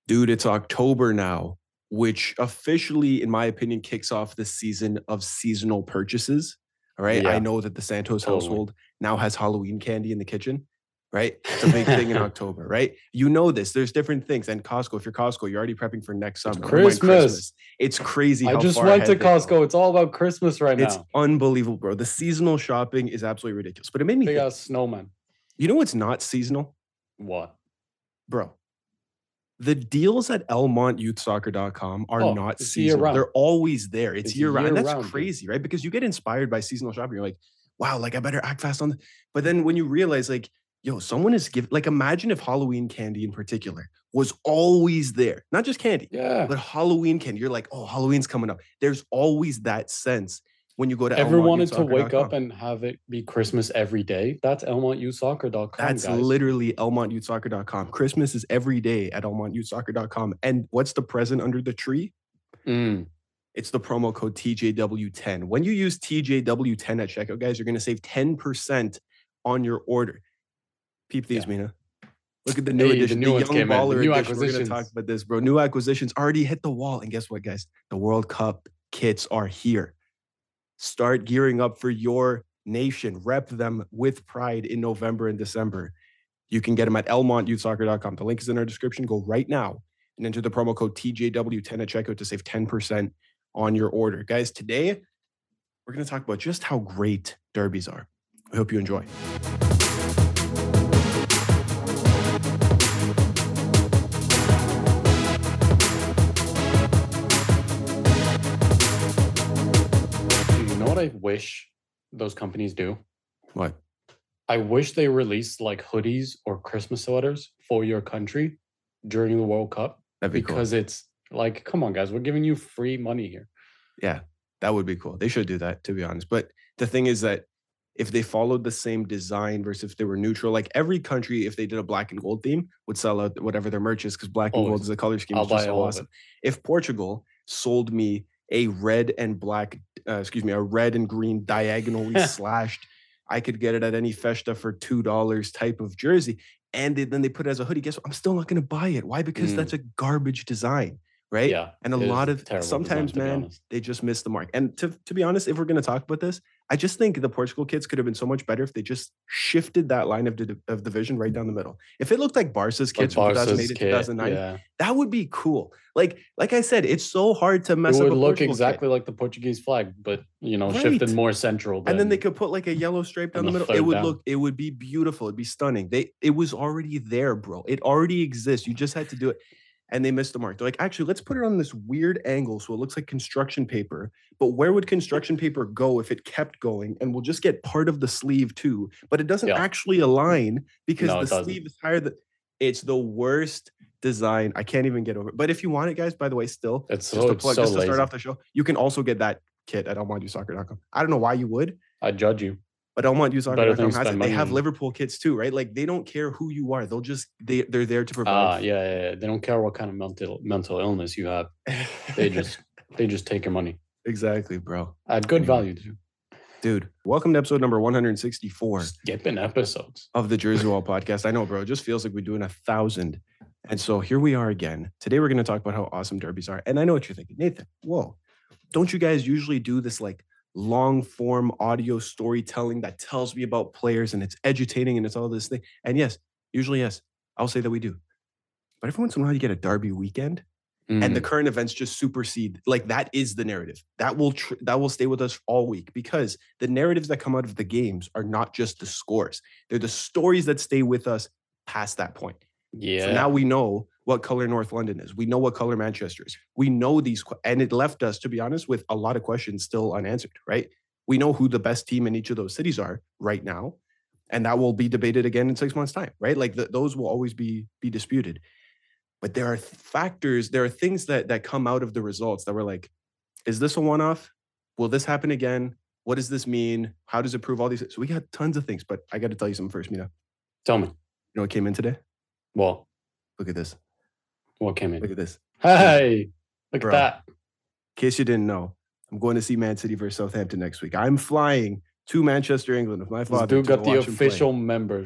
Dude, it's October now, which officially, in my opinion, kicks off the season of seasonal purchases. All right. I Yeah, know that the Santos totally. household now has Halloween candy in the kitchen, right? It's a big thing in October, right? You know this. There's different things. And Costco, if you're Costco, you're already prepping for next summer. Never mind Christmas. It's crazy I how just far went to ahead they go. Costco. It's all about Christmas right It's now. unbelievable, bro. The seasonal shopping is absolutely ridiculous. But it made me Big think, ass snowman. you know what's not seasonal? What? Bro, the deals at elmontyouthsoccer.com are Oh, not it's seasonal. year-round. They're always there. It's It's year-round. And that's year-round, dude. crazy, right? Because you get inspired by seasonal shopping. You're like, wow, like I better act fast on this. But then when you realize, like, yo, someone is giving, like, imagine if Halloween candy in particular was always there. Not just candy, Yeah. but Halloween candy. You're like, oh, Halloween's coming up. There's always that sense when you go to Ever wanted to wake elmontyouthsoccer.com. up and have it be Christmas every day? That's elmontyouthsoccer.com, That's guys. literally elmontyouthsoccer.com. Christmas is every day at elmontyouthsoccer.com. And what's the present under the tree? It's the promo code TJW10. When you use TJW10 at checkout, guys, you're going to save 10% on your order. Peep these, Mina. Look at the new edition, the young baller edition. We're going to talk about this, bro. New acquisitions already hit the wall. And guess what, guys? The World Cup kits are here. Start gearing up for your nation. Rep them with pride in November and December. You can get them at elmontyouthsoccer.com. The link is in our description. Go right now and enter the promo code TJW10 at checkout to save 10% on your order. Guys, today we're going to talk about just how great derbies are. I hope you enjoy. You know what I wish those companies do? What? I wish they released like hoodies or Christmas sweaters for your country during the World Cup. That'd be because it's like, come on, guys, we're giving you free money here. Yeah, that would be cool. They should do that, to be honest. But the thing is that if they followed the same design versus if they were neutral, like every country, if they did a black and gold theme, would sell out whatever their merch is because black and gold is a color scheme. I'll It's just buy so all of awesome. it. If Portugal sold me a red and green diagonally slashed, I could get it at any Festa for $2 type of jersey. And then they put it as a hoodie. Guess what? I'm still not going to buy it. Why? Because that's a garbage design, right? Yeah. And a lot of sometimes, design, man, they just miss the mark. And to be honest, if we're going to talk about this, I just think the Portugal kids could have been so much better if they just shifted that line of division right down the middle. If it looked like Barca's kids from 2008 to 2009, that would be cool. Like I said, it's so hard to mess up. It would look exactly like the Portuguese flag, but shifted more central. And then they could put like a yellow stripe down the middle. It would be beautiful. It'd be stunning. It was already there, bro. It already exists. You just had to do it. And they missed the mark. They're like, actually, let's put it on this weird angle so it looks like construction paper. But where would construction paper go if it kept going? And we'll just get part of the sleeve too. But it doesn't actually align because the sleeve is higher. It's the worst design. I can't even get over it. But if you want it, guys, by the way, still, just to start off the show, you can also get that kit at elmontyouthsoccer.com. I don't know why you would. I'd judge you. But elmontyouthsoccer.com has it. They have Liverpool kits too, right? Like they don't care who you are. They'll just they're there to provide. Yeah. They don't care what kind of mental illness you have. They just take your money. Exactly, bro. At good value too. Dude, welcome to episode number 164. Skipping episodes of the Jersey Wall podcast. I know, bro. It just feels like we're doing 1,000. And so here we are again. Today we're going to talk about how awesome derbies are. And I know what you're thinking, Nathan. Whoa, don't you guys usually do this like long form audio storytelling that tells me about players and it's edutaining and it's all this thing? And yes, usually yes, I'll say that we do. But every once in a while you get a derby weekend and the current events just supersede. Like that is the narrative that will stay with us all week, because the narratives that come out of the games are not just the scores. They're the stories that stay with us past that point. Yeah. So now we know what color North London is. We know what color Manchester is. We know these, and it left us, to be honest, with a lot of questions still unanswered, right? We know who the best team in each of those cities are right now, and that will be debated again in 6 months' time, right? Like those will always be disputed. But there are factors, there are things that come out of the results that were like, is this a one-off? Will this happen again? What does this mean? How does it prove all these? So we got tons of things, but I got to tell you something first, Mina. Tell me. You know what came in today? Well, look at this. What came in? Look at this. Hey, look at that. In case you didn't know, I'm going to see Man City versus Southampton next week. I'm flying to Manchester, England with my father. This dude got the official members one.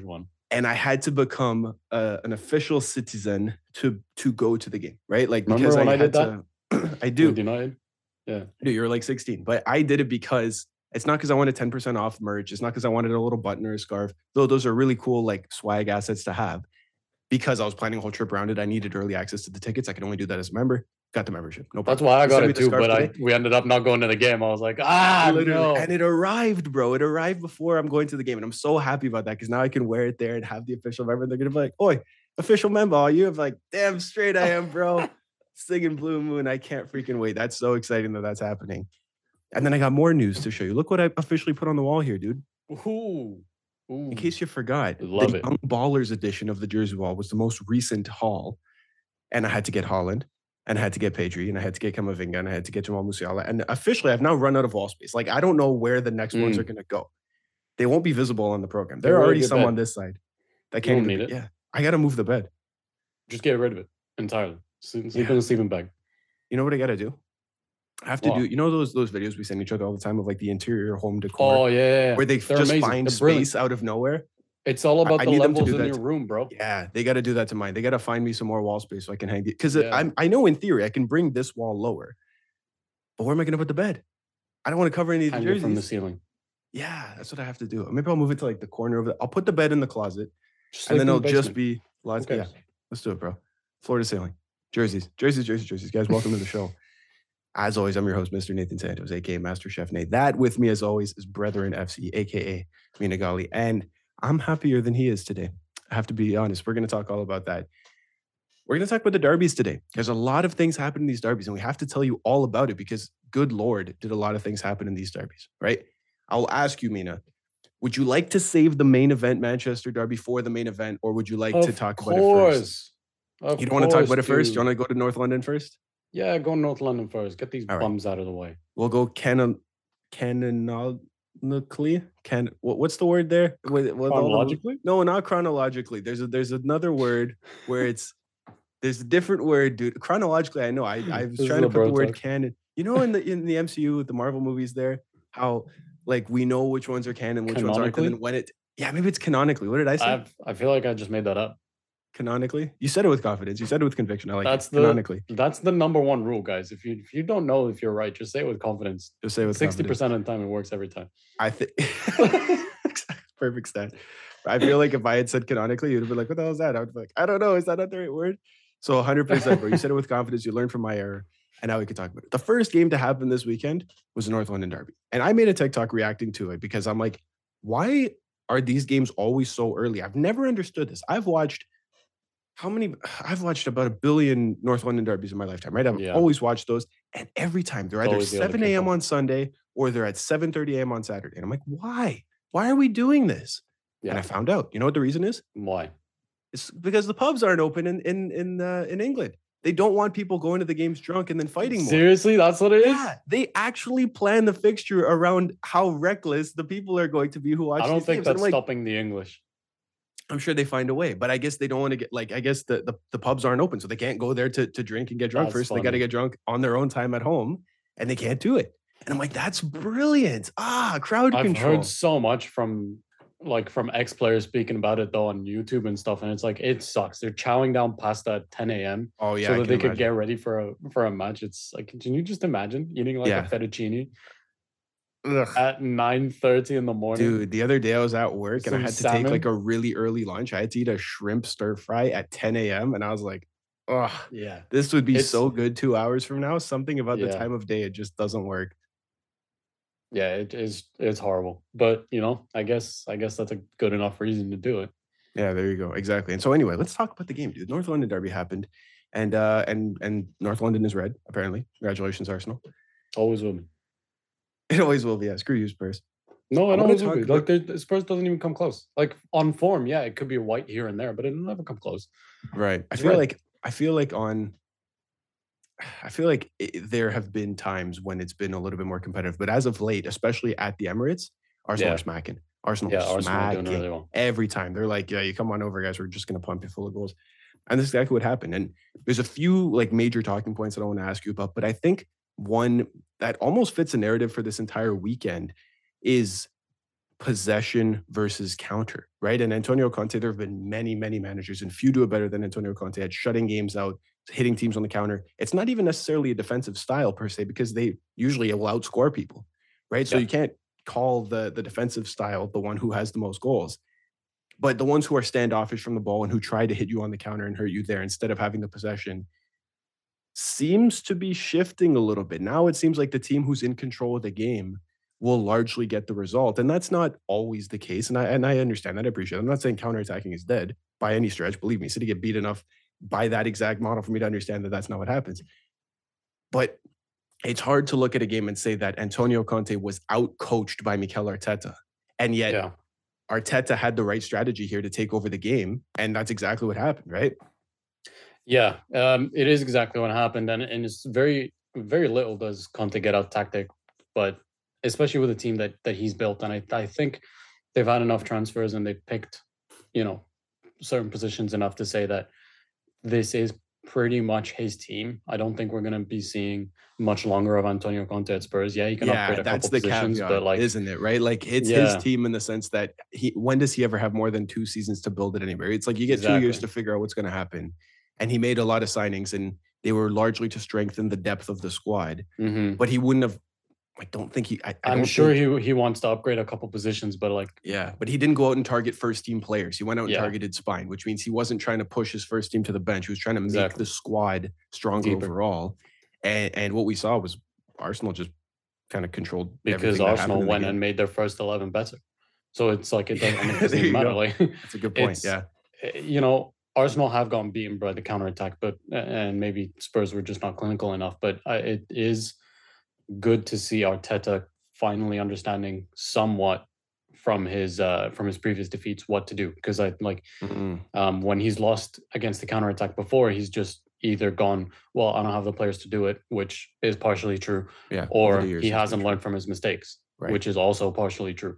and I had to become an official citizen to go to the game, right? Like, Remember because when I had did that? I do. With United? Yeah. Dude, you're like 16, but I did it because it's not because I wanted 10% off merch. It's not because I wanted a little button or a scarf, though those are really cool, like swag assets to have. Because I was planning a whole trip around it, I needed early access to the tickets. I could only do that as a member. Got the membership. No problem. That's why I got it too, but we ended up not going to the game. I was like, literally. No. And it arrived, bro. It arrived before I'm going to the game. And I'm so happy about that because now I can wear it there and have the official member. They're going to be like, oi, official member, are you? I'm like, damn straight I am, bro. Singing Blue Moon. I can't freaking wait. That's so exciting that that's happening. And then I got more news to show you. Look what I officially put on the wall here, dude. Ooh. In case you forgot, the Young Ballers edition of the jersey wall was the most recent haul. And I had to get Haaland, and I had to get Pedri, and I had to get Camavinga, and I had to get Jamal Musiala. And officially, I've now run out of wall space. Like, I don't know where the next ones are going to go. They won't be visible on the program. There are already some on this side that can't even need it. Yeah, I got to move the bed. Just get rid of it entirely. Sleep in a sleeping bag. You know what I got to do? I have to do, you know, those videos we send each other all the time of like the interior home decor. Oh, yeah. Where they just find space out of nowhere. It's all about the levels in your room, bro. Yeah, they got to do that to mine. They got to find me some more wall space so I can hang it. Because I know in theory I can bring this wall lower. But where am I going to put the bed? I don't want to cover any of the jerseys. From the ceiling. Yeah, that's what I have to do. Maybe I'll move it to like the corner of it. I'll put the bed in the closet. And then it'll just be lots. Yeah, let's do it, bro. Floor to ceiling. Jerseys. Guys, welcome to the show. As always, I'm your host, Mr. Nathan Santos, a.k.a. Master Chef Nate. That with me, as always, is Brethren FC, a.k.a. Mina Gali. And I'm happier than he is today. I have to be honest. We're going to talk all about that. We're going to talk about the derbies today. There's a lot of things happen in these derbies, and we have to tell you all about it because, good Lord, did a lot of things happen in these derbies, right? I'll ask you, Mina, would you like to save the main event Manchester derby for the main event, or would you like to talk about it first? You don't want to talk about it first? You want to go to North London first? Yeah, go to North London first. Get these bums out of the way. We'll go canonically. What's the word there? Chronologically? No, not chronologically. There's another word where there's a different word, dude. Chronologically, I know. I was trying to put the word canon. You know, in the MCU with the Marvel movies there, how like we know which ones are canon, which ones aren't, and then when maybe it's canonically. What did I say? I feel like I just made that up. Canonically? You said it with confidence. You said it with conviction. I like it. Canonically. That's the number one rule, guys. If you don't know if you're right, just say it with confidence. Just say it with 60% of the time, it works every time. I think perfect stat. I feel like if I had said canonically, you'd have been like, what the hell is that? I would be like, I don't know. Is that not the right word? So 100%, bro. You said it with confidence. You learned from my error. And now we can talk about it. The first game to happen this weekend was the North London Derby. And I made a TikTok reacting to it because I'm like, why are these games always so early? I've never understood this. I've watched about 1 billion North London derbies in my lifetime, right? I've always watched those. And every time they're either 7 a.m. on Sunday or they're at 7:30 a.m. on Saturday. And I'm like, why? Why are we doing this? Yeah. And I found out. You know what the reason is? Why? It's because the pubs aren't open in England. They don't want people going to the games drunk and then fighting more. Seriously? That's what it is? Yeah. They actually plan the fixture around how reckless the people are going to be who watch these games. I don't think that's stopping the English. I'm sure they find a way, but I guess they don't want to get I guess the pubs aren't open, so they can't go there to drink and get drunk first. Funny. They got to get drunk on their own time at home, and they can't do it. And I'm like, that's brilliant. Crowd control. I've heard so much from ex-players speaking about it though on YouTube and stuff, and it's like it sucks. They're chowing down pasta at 10 a.m. Oh yeah, so that they could get ready for a match. It's like, can you just imagine eating a fettuccine? Ugh. At 9:30 in the morning. Dude, the other day I was at work and I had to take like a really early lunch. I had to eat a shrimp stir fry at 10 a.m. and I was like, oh, yeah, this would be so good 2 hours from now. Something about the time of day, it just doesn't work. Yeah, it's horrible. But I guess that's a good enough reason to do it. Yeah, there you go. Exactly. And so anyway, let's talk about the game, dude. North London Derby happened and North London is red, apparently. Congratulations, Arsenal. Always will be. It always will be. Yeah, screw you, Spurs. No, it always will be. Like, Spurs doesn't even come close. Like, on form, yeah, it could be a white here and there, but it'll never come close. Right. I feel like there have been times when it's been a little bit more competitive, but as of late, especially at the Emirates, Arsenal are smacking. Arsenal are smacking doing really well. Every time. They're like, yeah, you come on over, guys. We're just going to pump you full of goals. And this is exactly what happened. And there's a few like major talking points that I want to ask you about, but I think one that almost fits a narrative for this entire weekend is possession versus counter, right? And Antonio Conte, there have been many, many managers, and few do it better than Antonio Conte at shutting games out, hitting teams on the counter. It's not even necessarily a defensive style per se, because they usually will outscore people, right? So you can't call the defensive style the one who has the most goals. But the ones who are standoffish from the ball and who try to hit you on the counter and hurt you there instead of having the possession seems to be shifting a little bit. Now it seems like the team who's in control of the game will largely get the result. And that's not always the case. And I understand that. I appreciate it. I'm not saying counterattacking is dead by any stretch. Believe me, City get beat enough by that exact model for me to understand that that's not what happens. But it's hard to look at a game and say that Antonio Conte was out-coached by Mikel Arteta. And yet Arteta had the right strategy here to take over the game. And that's exactly what happened, right? Yeah, it is exactly what happened. And it's very, very little does Conte get out tactic, but especially with a team that he's built. And I think they've had enough transfers and they picked, certain positions enough to say that this is pretty much his team. I don't think we're going to be seeing much longer of Antonio Conte at Spurs. Yeah, he can upgrade a couple positions, caveat, but isn't it, right? Like it's his team in the sense that when does he ever have more than 2 seasons to build it anywhere? It's like you get 2 years to figure out what's going to happen. And he made a lot of signings and they were largely to strengthen the depth of the squad. Mm-hmm. But he wouldn't have, I don't think he, I'm sure he wants to upgrade a couple positions, but but he didn't go out and target first team players. He went out and targeted spine, which means he wasn't trying to push his first team to the bench. He was trying to make the squad stronger overall. And what we saw was Arsenal just kind of controlled because Arsenal went and made their first 11 better. So it's like it doesn't even matter. Like that's a good point. Arsenal have gotten beaten by the counterattack, and maybe Spurs were just not clinical enough. But it is good to see Arteta finally understanding somewhat from his previous defeats what to do. Because when he's lost against the counterattack before, he's just either gone, well, I don't have the players to do it, which is partially true, or he hasn't learned from his mistakes, which is also partially true.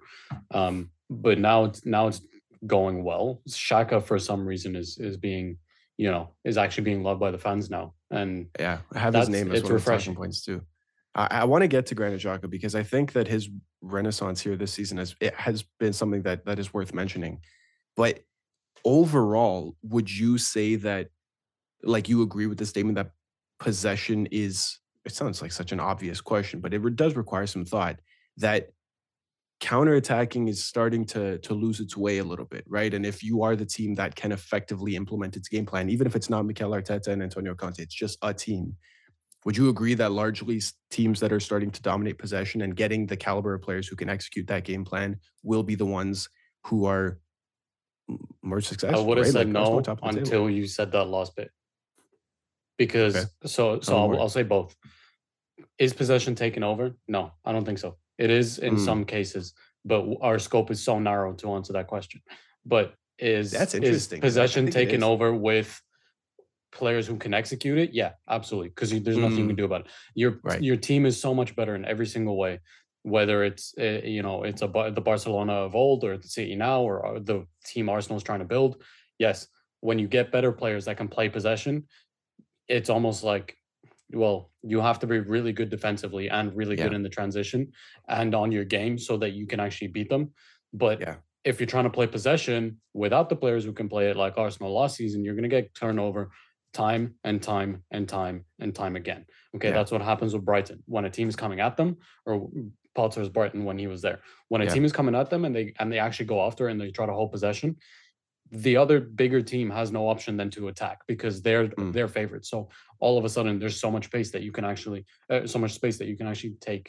But now it's going well. Xhaka for some reason is being, is actually being loved by the fans now. And I have his name as one of the talking points too. I want to get to Granit Xhaka because I think that his renaissance here this season has been something that is worth mentioning. But overall, would you say that, like, you agree with the statement that possession is, it sounds like such an obvious question, but it does require some thought, that counterattacking is starting to lose its way a little bit, right? And if you are the team that can effectively implement its game plan, even if it's not Mikel Arteta and Antonio Conte, it's just a team. Would you agree that largely teams that are starting to dominate possession and getting the caliber of players who can execute that game plan will be the ones who are more successful? I would have said no until you said that last bit. Because I'll say both. Is possession taken over? No, I don't think so. It is in some cases, but our scope is so narrow to answer that question. But that's interesting. Is possession taken over with players who can execute it? Yeah, absolutely. Because there's nothing you can do about it. Your team is so much better in every single way, whether it's the Barcelona of old or the City now or the team Arsenal is trying to build. Yes, when you get better players that can play possession, it's almost like, well, you have to be really good defensively and really good in the transition and on your game so that you can actually beat them. But if you're trying to play possession without the players who can play it like Arsenal last season, you're going to get turnover time and time and time and time again. Okay, that's what happens with Brighton. When a team is coming at them, or Potter's Brighton when he was there, when a team is coming at them and they actually go after and they try to hold possession, the other bigger team has no option than to attack because they're favorites. So all of a sudden, there's so much space that you can actually take,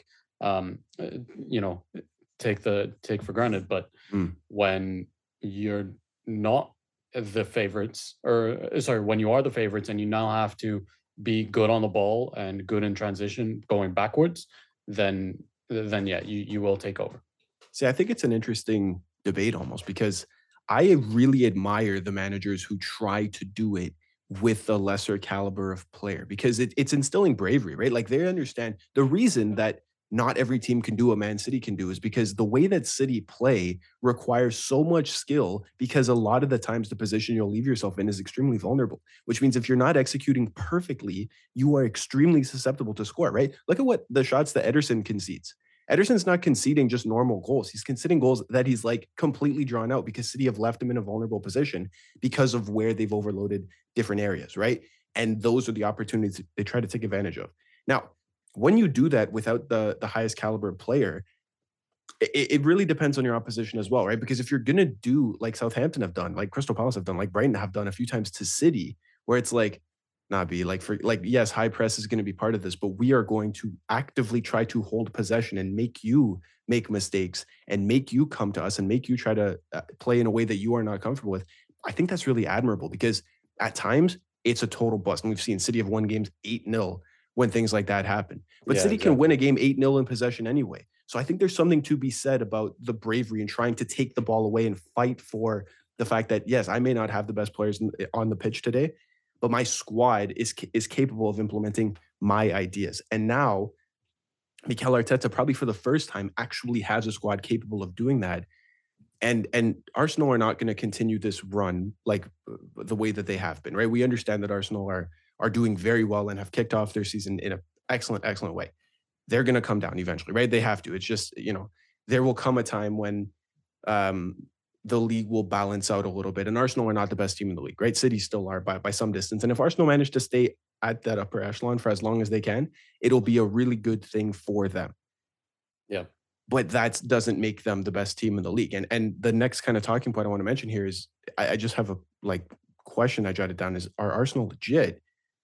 take for granted. But when you're not the favorites, when you are the favorites and you now have to be good on the ball and good in transition going backwards, then you will take over. See, I think it's an interesting debate almost because I really admire the managers who try to do it with a lesser caliber of player because it's instilling bravery, right? Like they understand the reason that not every team can do what Man City can do is because the way that City play requires so much skill because a lot of the times the position you'll leave yourself in is extremely vulnerable, which means if you're not executing perfectly, you are extremely susceptible to score, right? Look at what the shots that Ederson concedes. Ederson's not conceding just normal goals. He's conceding goals that he's like completely drawn out because City have left him in a vulnerable position because of where they've overloaded different areas, right? And those are the opportunities they try to take advantage of. Now, when you do that without the highest caliber player, it really depends on your opposition as well, right? Because if you're going to do like Southampton have done, like Crystal Palace have done, like Brighton have done a few times to City, where it's like, not be like for like, yes, high press is going to be part of this, but we are going to actively try to hold possession and make you make mistakes and make you come to us and make you try to play in a way that you are not comfortable with. I think that's really admirable because at times it's a total bust. And we've seen City have won games 8-0 when things like that happen. But City can win a game 8-0 in possession anyway. So I think there's something to be said about the bravery and trying to take the ball away and fight for the fact that, yes, I may not have the best players on the pitch today, but my squad is capable of implementing my ideas. And now Mikel Arteta, probably for the first time, actually has a squad capable of doing that. And Arsenal are not going to continue this run like the way that they have been, right? We understand that Arsenal are doing very well and have kicked off their season in an excellent way. They're going to come down eventually, right? They have to. It's just, there will come a time when the league will balance out a little bit. And Arsenal are not the best team in the league, right? City still are by some distance. And if Arsenal manage to stay at that upper echelon for as long as they can, it'll be a really good thing for them. Yeah. But that doesn't make them the best team in the league. And the next kind of talking point I want to mention here is I just have a question I jotted down is, are Arsenal legit?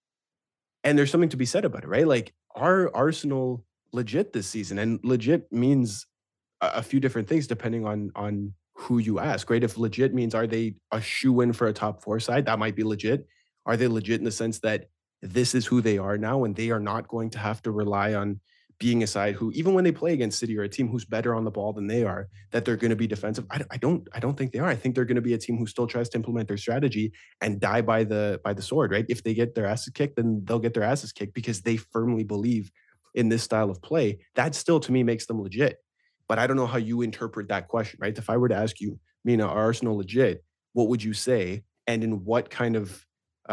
And there's something to be said about it, right? Like, are Arsenal legit this season? And legit means a few different things depending on who you ask, right? If legit means, are they a shoe-in for a top 4 side? That might be legit. Are they legit in the sense that this is who they are now and they are not going to have to rely on being a side who, even when they play against City or a team who's better on the ball than they are, that they're going to be defensive? I don't think they are. I think they're going to be a team who still tries to implement their strategy and die by the sword, right? If they get their asses kicked, then they'll get their asses kicked because they firmly believe in this style of play. That still, to me, makes them legit. But I don't know how you interpret that question, right? If I were to ask you, Mina, are Arsenal legit? What would you say? And in what kind of,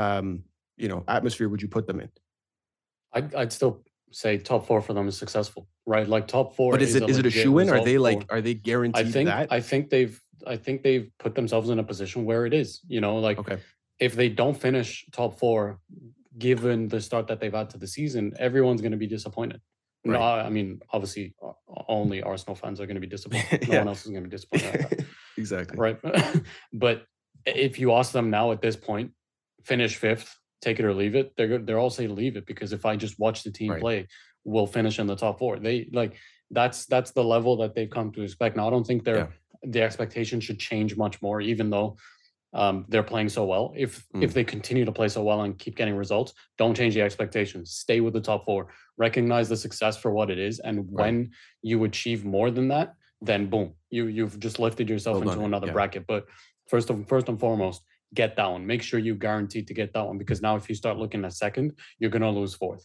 atmosphere would you put them in? I'd still say top 4 for them is successful, right? Like top 4. But is it a shoe-in? Are they guaranteed that? I think they've put themselves in a position where it is, okay. If they don't finish top 4, given the start that they've had to the season, everyone's going to be disappointed. Right. No, I mean, obviously, only Arsenal fans are going to be disappointed. No one else is going to be disappointed. Exactly. Right. But if you ask them now at this point, finish 5th, take it or leave it, they're all saying leave it, because if I just watch the team play, we'll finish in the top 4. That's the level that they've come to expect. Now, I don't think the expectation should change much more, even though they're playing so well. If they continue to play so well and keep getting results, don't change the expectations. Stay with the top 4. Recognize the success for what it is, and when you achieve more than that, then boom, you've just lifted yourself into another bracket. But first and foremost, get that one. Make sure you guaranteed to get that one, because now if you start looking at 2nd, you're going to lose 4th.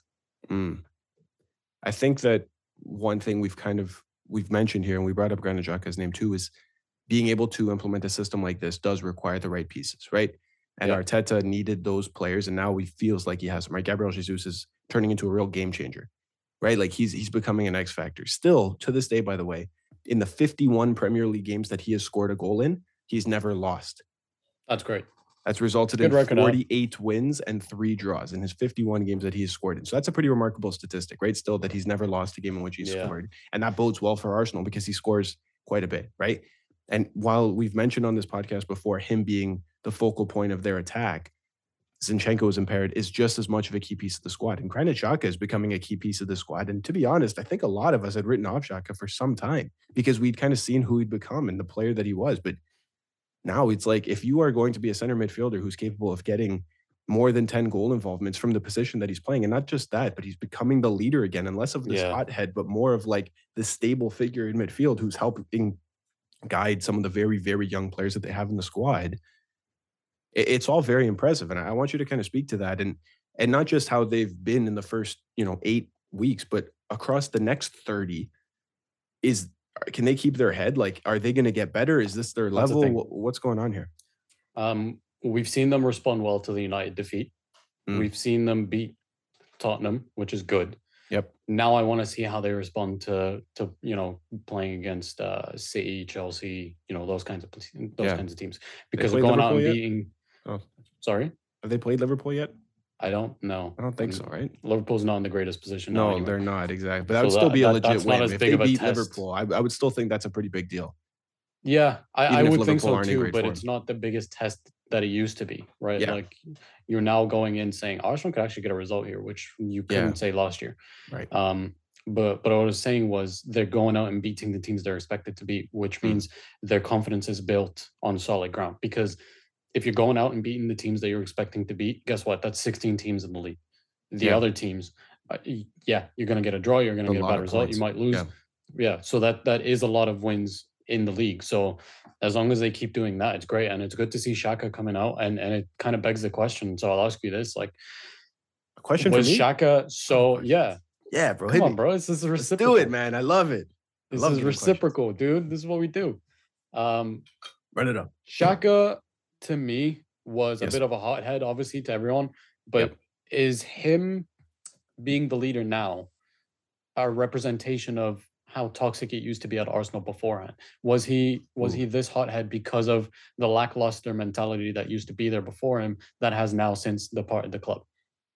I think that one thing we've mentioned here, and we brought up Granit Xhaka's name too, is being able to implement a system like this does require the right pieces, right? And Arteta needed those players, and now he feels like he has them, right? Gabriel Jesus is turning into a real game changer, right? Like he's becoming an X factor. Still, to this day, by the way, in the 51 Premier League games that he has scored a goal in, he's never lost. That's great. That's resulted in 48 wins and 3 draws in his 51 games that he has scored in. So that's a pretty remarkable statistic, right? Still, that he's never lost a game in which he's scored. And that bodes well for Arsenal because he scores quite a bit, right? And while we've mentioned on this podcast before him being the focal point of their attack, Zinchenko is impaired, is just as much of a key piece of the squad. And Granit Xhaka is becoming a key piece of the squad. And to be honest, I think a lot of us had written off Xhaka for some time because we'd kind of seen who he'd become and the player that he was. But now it's like, if you are going to be a center midfielder who's capable of getting more than 10 goal involvements from the position that he's playing, and not just that, but he's becoming the leader again, and less of this hothead, but more of like the stable figure in midfield who's helping guide some of the very, very young players that they have in the squad. It's all very impressive. And I want you to kind of speak to that, and not just how they've been in the first, 8 weeks, but across the next 30. Can they keep their head? Like, are they going to get better? Is this their level? What's going on here? We've seen them respond well to the United defeat. We've seen them beat Tottenham, which is good. Yep. Now I want to see how they respond to playing against City, Chelsea, those kinds of teams, because they're going out and beating. Oh, sorry. Have they played Liverpool yet? I don't know. I don't think so, right? Liverpool's not in the greatest position. No, anyway. They're not, exactly. But that would still be a legit win. If they beat Liverpool, I would still think that's a pretty big deal. Yeah, I would think so too, but it's not the biggest test that it used to be, right? Yeah. Like, you're now going in saying Arsenal could actually get a result here, which you couldn't say last year. Right. But what I was saying was they're going out and beating the teams they're expected to beat, which means their confidence is built on solid ground. Because if you're going out and beating the teams that you're expecting to beat, guess what? That's 16 teams in the league. The other teams, you're going to get a draw. You're going to get a bad result. You might lose. Yeah. So that is a lot of wins in the league. So as long as they keep doing that, it's great. And it's good to see Xhaka coming out. And it kind of begs the question. So I'll ask you this, like, a question was for me? Xhaka Yeah, bro. Come on, bro. This is reciprocal. Let's do it, man. I love it. This is reciprocal, dude. This is what we do. Run it up. Xhaka, to me, was a bit of a hothead, obviously, to everyone. But is him being the leader now a representation of how toxic it used to be at Arsenal beforehand? Was he this hothead because of the lackluster mentality that used to be there before him that has now since departed the club?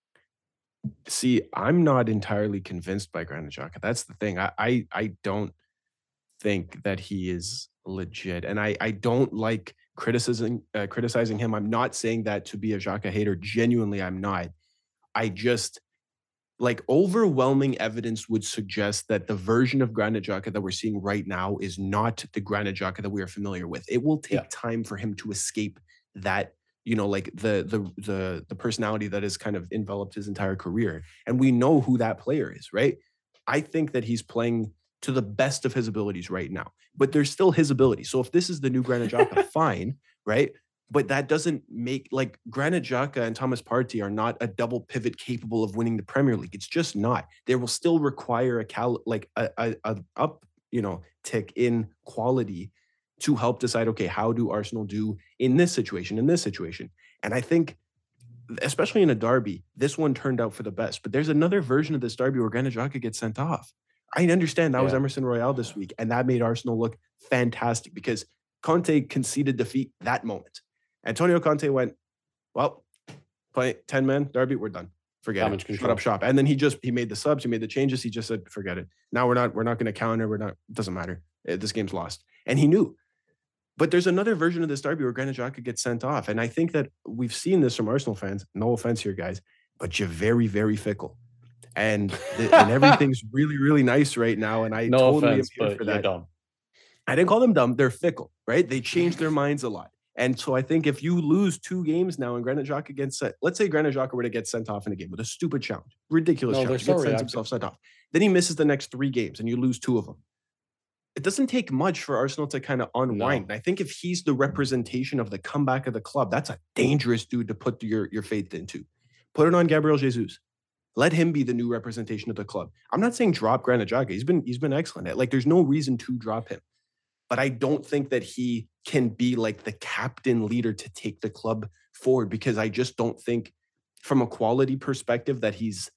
See, I'm not entirely convinced by Granit Xhaka. That's the thing. I don't think that he is legit, and I don't like criticizing him. I'm not saying that to be a Xhaka hater. Genuinely, I'm not. I just, like, overwhelming evidence would suggest that the version of Granit Xhaka that we're seeing right now is not the Granit Xhaka that we are familiar with. It will take time for him to escape that, like the personality that has kind of enveloped his entire career. And we know who that player is, right? I think that he's playing to the best of his abilities right now, but there's still his ability. So if this is the new Granit Xhaka, fine, right? But that doesn't make, like, Granit Xhaka and Thomas Partey are not a double pivot capable of winning the Premier League. It's just not. They will still require tick in quality to help decide, okay, how do Arsenal do in this situation, And I think, especially in a derby, this one turned out for the best. But there's another version of this derby where Granit Xhaka gets sent off. I understand that was Emerson Royale this week, and that made Arsenal look fantastic because Conte conceded defeat that moment. Antonio Conte went, well, play 10-man derby, we're done. Forget it. Shut up shop. And then he made the subs, he made the changes. He just said, forget it. Now we're not going to counter. It doesn't matter. This game's lost. And he knew. But there's another version of this derby where Granit Xhaka gets sent off. And I think that we've seen this from Arsenal fans. No offense here, guys, but you're very, very fickle. And everything's really, really nice right now. And I totally am here for that. Dumb. I didn't call them dumb. They're fickle, right? They change their minds a lot. And so I think if you lose 2 games now and Granit Xhaka gets set, let's say Granit Xhaka were to get sent off in a game with a stupid challenge, ridiculous challenge, sends himself sent off. Then he misses the next 3 games and you lose 2 of them. It doesn't take much for Arsenal to kind of unwind. No. I think if he's the representation of the comeback of the club, that's a dangerous dude to put your faith into. Put it on Gabriel Jesus. Let him be the new representation of the club. I'm not saying drop Granit Xhaka. He's been excellent. Like, there's no reason to drop him. But I don't think that he can be like the captain leader to take the club forward, because I just don't think from a quality perspective that he's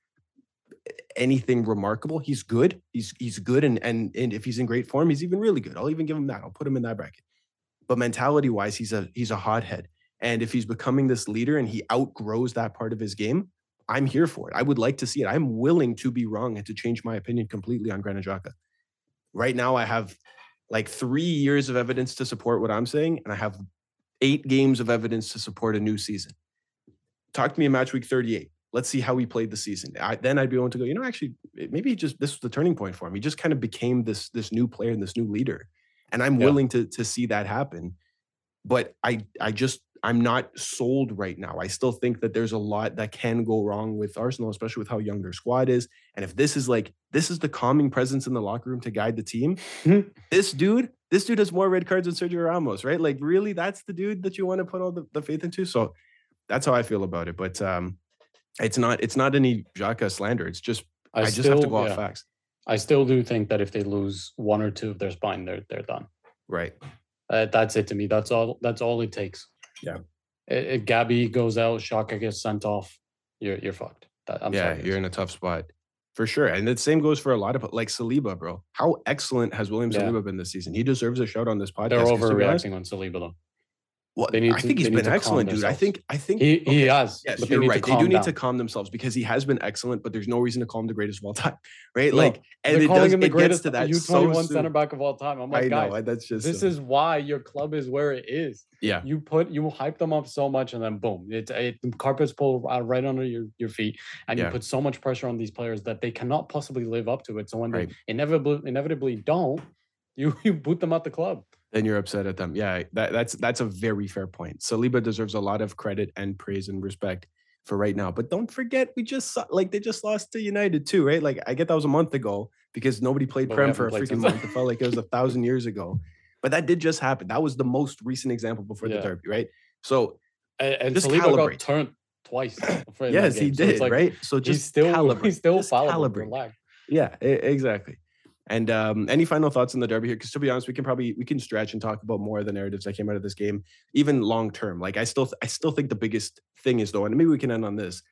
anything remarkable. He's good. He's good. And if he's in great form, he's even really good. I'll even give him that. I'll put him in that bracket. But mentality wise, he's a hothead. And if he's becoming this leader and he outgrows that part of his game, I'm here for it. I would like to see it. I'm willing to be wrong and to change my opinion completely on Granit Xhaka. Right now, I have like 3 years of evidence to support what I'm saying, and I have 8 games of evidence to support a new season. Talk to me in match week 38. Let's see how he played the season. Then I'd be able to go, actually, maybe this was the turning point for him. He just kind of became this new player and this new leader. And I'm willing to see that happen. But I'm not sold right now. I still think that there's a lot that can go wrong with Arsenal, especially with how young their squad is. And if this is the calming presence in the locker room to guide the team, this dude has more red cards than Sergio Ramos, right? Like, really, that's the dude that you want to put all the faith into. So that's how I feel about it. But it's not any Xhaka slander. It's just I just have to go off facts. I still do think that if they lose 1 or 2 of their spine, they're done. Right. That's it to me. That's all it takes. Yeah. If Gabby goes out, Xhaka gets sent off, you're fucked. You're in a tough spot. For sure. And the same goes for a lot of like Saliba, bro. How excellent has William Saliba been this season? He deserves a shout on this podcast. They're overreacting on Saliba though. Well, I think he's been excellent, dude. I think he has. Yes, you're right. They do need to calm themselves because he has been excellent, but there's no reason to call him the greatest of all time, right? Like, and it gets to that U21 center back of all time. I'm like, guys, that's just this is why your club is where it is. Yeah, you hype them up so much, and then boom, carpets pull right under your feet, and you put so much pressure on these players that they cannot possibly live up to it. So when they inevitably don't, you boot them out the club. Then you're upset at them. Yeah, that's a very fair point. Saliba deserves a lot of credit and praise and respect for right now. But don't forget, we just saw, like, they just lost to United too, right? Like, I get that was a month ago because nobody played Prem for a freaking month. It felt like it was 1,000 years ago. But that did just happen. That was the most recent example before the derby, right? So and Saliba got turned twice. Yes, he did, so right? So just he's still fallible. Yeah, exactly. And any final thoughts on the derby here? Because to be honest, we can stretch and talk about more of the narratives that came out of this game, even long term. Like I still think the biggest thing is though, and maybe we can end on this.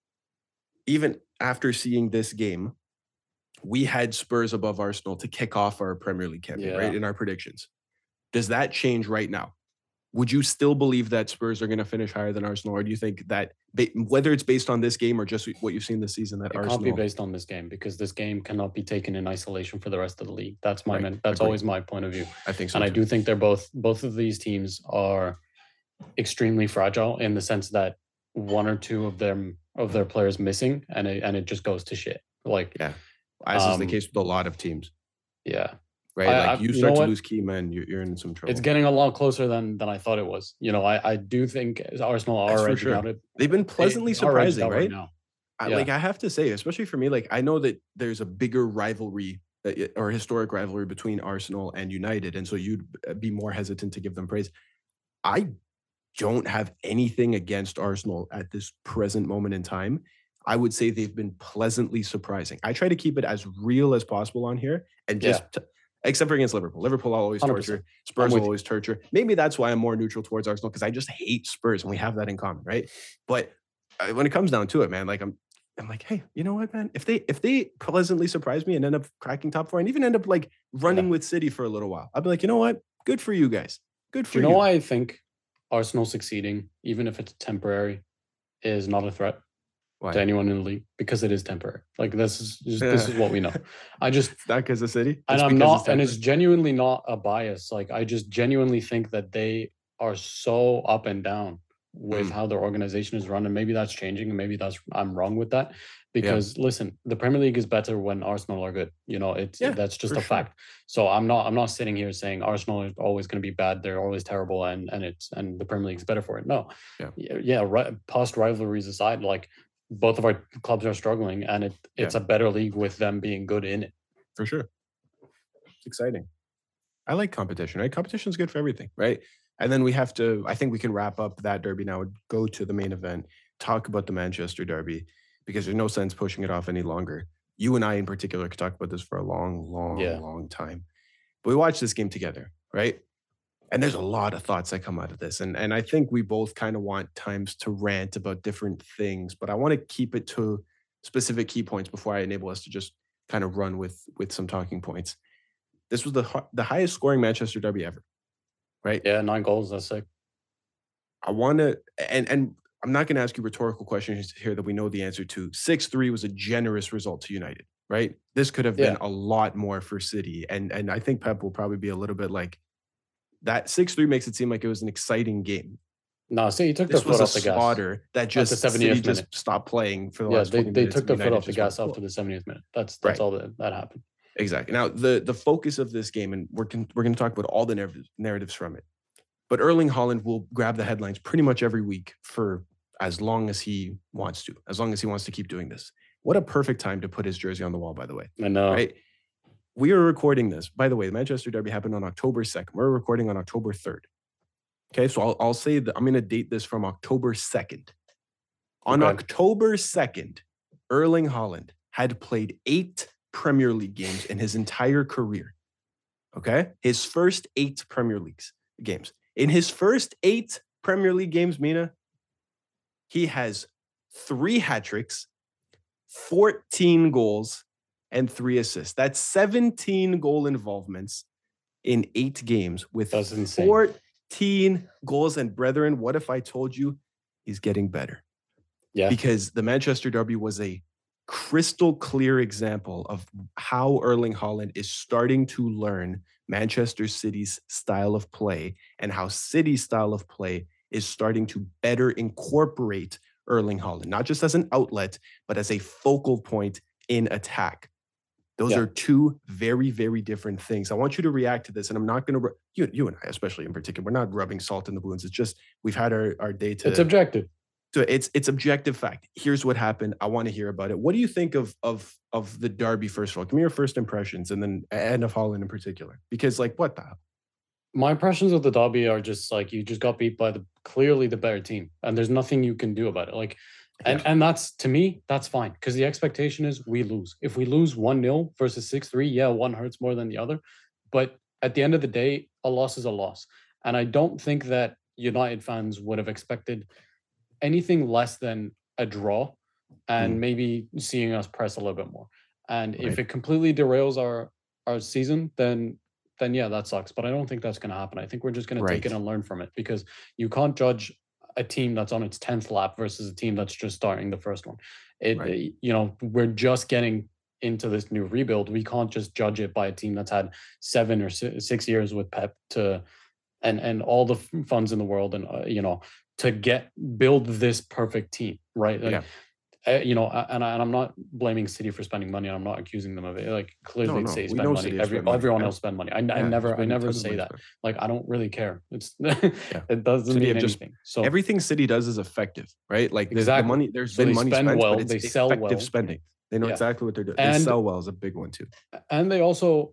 Even after seeing this game, we had Spurs above Arsenal to kick off our Premier League campaign, right? In our predictions. Does that change right now? Would you still believe that Spurs are going to finish higher than Arsenal, or do you think that whether it's based on this game or just what you've seen this season, that Arsenal can't be based on this game because this game cannot be taken in isolation for the rest of the league? That's always my point of view. I think so, and I do think they're both of these teams are extremely fragile in the sense that one or two of their players missing, and it just goes to shit. Like as is the case with a lot of teams. Yeah. Right, you start to lose key men, you're in some trouble. It's getting a lot closer than I thought it was. I do think Arsenal are edging out it. They've been pleasantly surprising, right? I have to say, especially for me, like I know that there's a bigger rivalry or historic rivalry between Arsenal and United, and so you'd be more hesitant to give them praise. I don't have anything against Arsenal at this present moment in time. I would say they've been pleasantly surprising. I try to keep it as real as possible on here, and just. Except for against Liverpool. Liverpool I'll always 100%. Torture. Spurs will always torture. Maybe that's why I'm more neutral towards Arsenal, because I just hate Spurs, and we have that in common, right? But when it comes down to it, man, like I'm like, hey, you know what, man? If they pleasantly surprise me and end up cracking top four and even end up like running with City for a little while, I'll be like, you know what? Good for you guys. Good for you. You know why I think Arsenal succeeding, even if it's temporary, is not a threat? Why? To anyone in the league, because it is temporary. Like this is what we know. It's not because of City, and I'm not, and it's genuinely not a bias. Like I just genuinely think that they are so up and down with how their organization is run, and maybe that's changing, and maybe I'm wrong with that. Because listen, the Premier League is better when Arsenal are good. That's just a fact. So I'm not sitting here saying Arsenal is always going to be bad. They're always terrible, and the Premier League is better for it. No, past rivalries aside, like. Both of our clubs are struggling, and it's a better league with them being good in it. For sure. It's exciting. I like competition, right? Competition is good for everything, right? And then I think we can wrap up that derby now, go to the main event, talk about the Manchester derby, because there's no sense pushing it off any longer. You and I in particular could talk about this for a long, long time. But we watched this game together, right? And there's a lot of thoughts that come out of this. And I think we both kind of want times to rant about different things, but I want to keep it to specific key points before I enable us to just kind of run with some talking points. This was the highest scoring Manchester derby ever, right? Yeah, 9 goals. That's sick. I want to, and I'm not going to ask you rhetorical questions here that we know the answer to. 6-3 was a generous result to United, right? This could have been a lot more for City. And I think Pep will probably be a little bit like, that 6-3 makes it seem like it was an exciting game. No, City took their foot off the gas. Slaughter that just City just stopped playing for the last 20 minutes. They took their foot off the gas after the 70th minute. That's all that happened. Exactly. Now the focus of this game, and we're going to talk about all the narratives from it. But Erling Haaland will grab the headlines pretty much every week for as long as he wants to, as long as he wants to keep doing this. What a perfect time to put his jersey on the wall, by the way. I know. Right? We are recording this. By the way, the Manchester derby happened on October 2nd. We're recording on October 3rd. Okay, so I'll say that I'm going to date this from October 2nd. On October 2nd, Erling Haaland had played 8 Premier League games in his entire career. Okay? His first 8 Premier League games. In his first 8 Premier League games, Mina, he has 3 hat-tricks, 14 goals and 3 assists. That's 17 goal involvements in 8 games with 14 goals. And brethren, what if I told you he's getting better? Yeah. Because the Manchester Derby was a crystal clear example of how Erling Haaland is starting to learn Manchester City's style of play and how City's style of play is starting to better incorporate Erling Haaland, not just as an outlet, but as a focal point in attack. Those are two very, very different things. I want you to react to this, and I'm not going to, you and I, especially in particular, we're not rubbing salt in the wounds. It's just, we've had our day to. It's objective. So it's objective fact. Here's what happened. I want to hear about it. What do you think of the Derby, first of all? Give me your first impressions, and of Haaland in particular. Because, like, what the hell? My impressions of the Derby are just like, you just got beat by clearly the better team, and there's nothing you can do about it. Like, and that's, to me, that's fine, because the expectation is we lose. If we lose 1-0 versus 6-3, yeah, one hurts more than the other. But at the end of the day, a loss is a loss. And I don't think that United fans would have expected anything less than a draw and maybe seeing us press a little bit more. And if it completely derails our season, then yeah, that sucks. But I don't think that's going to happen. I think we're just going to take it and learn from it, because you can't judge a team that's on its 10th lap versus a team that's just starting the first one. We're just getting into this new rebuild. We can't just judge it by a team that's had 7 or 6 years with Pep and all the funds in the world, and to build this perfect team, right? Like, and I'm not blaming City for spending money, and I'm not accusing them of it. Like, clearly they say spend money. Everyone else spend money. I never say that. Like, I don't really care. It doesn't mean anything. So everything City does is effective, right? Like, the money. There's been money spent, but it's effective spending. They know exactly what they're doing. They sell well is a big one too. And they also,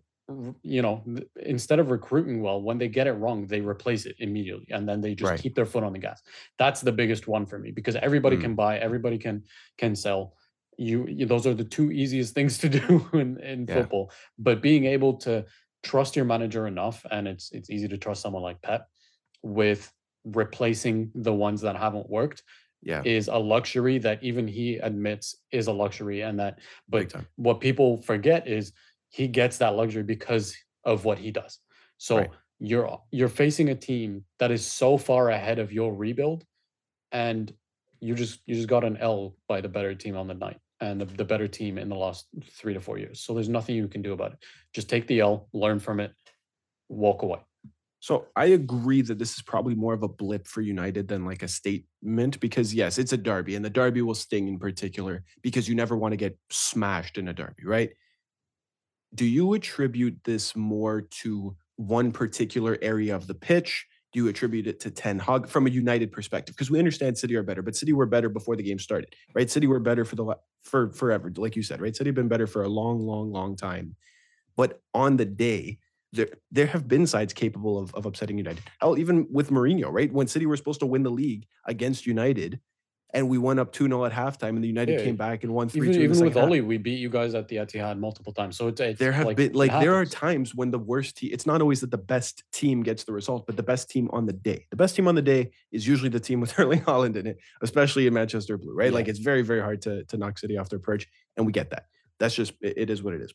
instead of recruiting well, when they get it wrong, they replace it immediately, and then they just keep their foot on the gas. That's the biggest one for me, because everybody can buy, everybody can sell. Those are the two easiest things to do in football. But being able to trust your manager enough, and it's easy to trust someone like Pep with replacing the ones that haven't worked, is a luxury that even he admits is a luxury. And what people forget is he gets that luxury because of what he does. So you're facing a team that is so far ahead of your rebuild, and you just got an L by the better team on the night, and the better team in the last 3 to 4 years. So there's nothing you can do about it. Just take the L, learn from it, walk away. So I agree that this is probably more of a blip for United than like a statement, because yes, it's a derby, and the derby will sting in particular because you never want to get smashed in a derby, right? Do you attribute this more to one particular area of the pitch? Do you attribute it to Ten Hag from a United perspective? Because we understand City are better, but City were better before the game started, right? City were better for forever, like you said, right? City have been better for a long, long, long time. But on the day, there have been sides capable of upsetting United. Hell, even with Mourinho, right? When City were supposed to win the league against United, and we went up 2-0 at halftime, and the United came back and won 3-2. Even with Oli, we beat you guys at the Etihad multiple times. So there have been there are times when the worst team. It's not always that the best team gets the result, but the best team on the day. The best team on the day is usually the team with Erling Haaland in it, especially in Manchester Blue, right? Like, it's very, very hard to knock City off their perch, and we get that. That's just it is what it is.